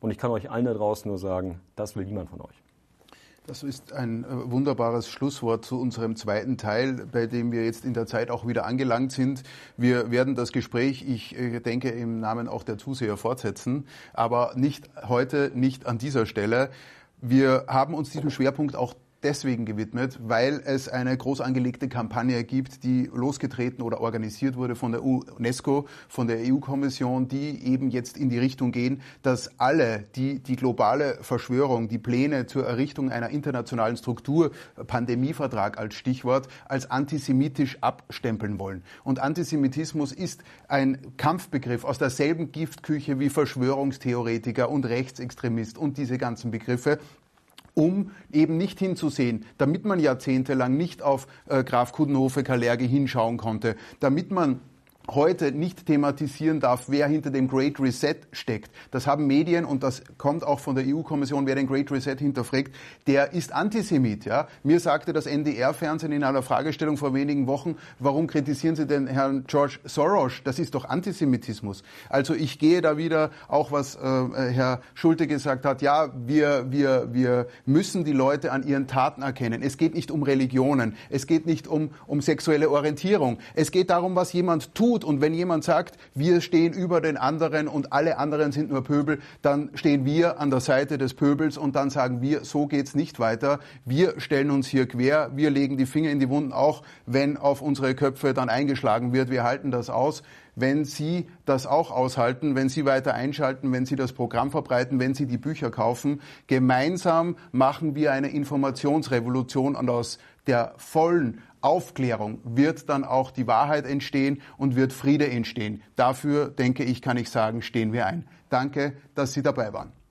[SPEAKER 2] Und ich kann euch allen da draußen nur sagen, das will niemand von euch.
[SPEAKER 1] Das ist ein wunderbares Schlusswort zu unserem zweiten Teil, bei dem wir jetzt in der Zeit auch wieder angelangt sind. Wir werden das Gespräch, ich denke, im Namen auch der Zuseher fortsetzen, aber nicht heute, nicht an dieser Stelle. Wir haben uns diesem Schwerpunkt auch deswegen gewidmet, weil es eine groß angelegte Kampagne gibt, die losgetreten oder organisiert wurde von der UNESCO, von der EU-Kommission, die eben jetzt in die Richtung gehen, dass alle, die globale Verschwörung, die Pläne zur Errichtung einer internationalen Struktur, Pandemievertrag als Stichwort, als antisemitisch abstempeln wollen. Und Antisemitismus ist ein Kampfbegriff aus derselben Giftküche wie Verschwörungstheoretiker und Rechtsextremist und diese ganzen Begriffe, um eben nicht hinzusehen, damit man jahrzehntelang nicht auf Graf Coudenhove-Kalergi hinschauen konnte, damit man heute nicht thematisieren darf, wer hinter dem Great Reset steckt. Das haben Medien, und das kommt auch von der EU-Kommission, wer den Great Reset hinterfragt, der ist Antisemit. Ja? Mir sagte das NDR-Fernsehen in einer Fragestellung vor wenigen Wochen, warum kritisieren Sie den Herrn George Soros? Das ist doch Antisemitismus. Also ich gehe da wieder, auch was Herr Schulte gesagt hat, ja, wir müssen die Leute an ihren Taten erkennen. Es geht nicht um Religionen, es geht nicht um sexuelle Orientierung. Es geht darum, was jemand tut. Und wenn jemand sagt, wir stehen über den anderen und alle anderen sind nur Pöbel, dann stehen wir an der Seite des Pöbels und dann sagen wir, so geht's nicht weiter. Wir stellen uns hier quer, wir legen die Finger in die Wunden, auch wenn auf unsere Köpfe dann eingeschlagen wird. Wir halten das aus. Wenn Sie das auch aushalten, wenn Sie weiter einschalten, wenn Sie das Programm verbreiten, wenn Sie die Bücher kaufen, gemeinsam machen wir eine Informationsrevolution und aus der vollen Aufklärung wird dann auch die Wahrheit entstehen und wird Friede entstehen. Dafür, denke ich, kann ich sagen, stehen wir ein. Danke, dass Sie dabei waren.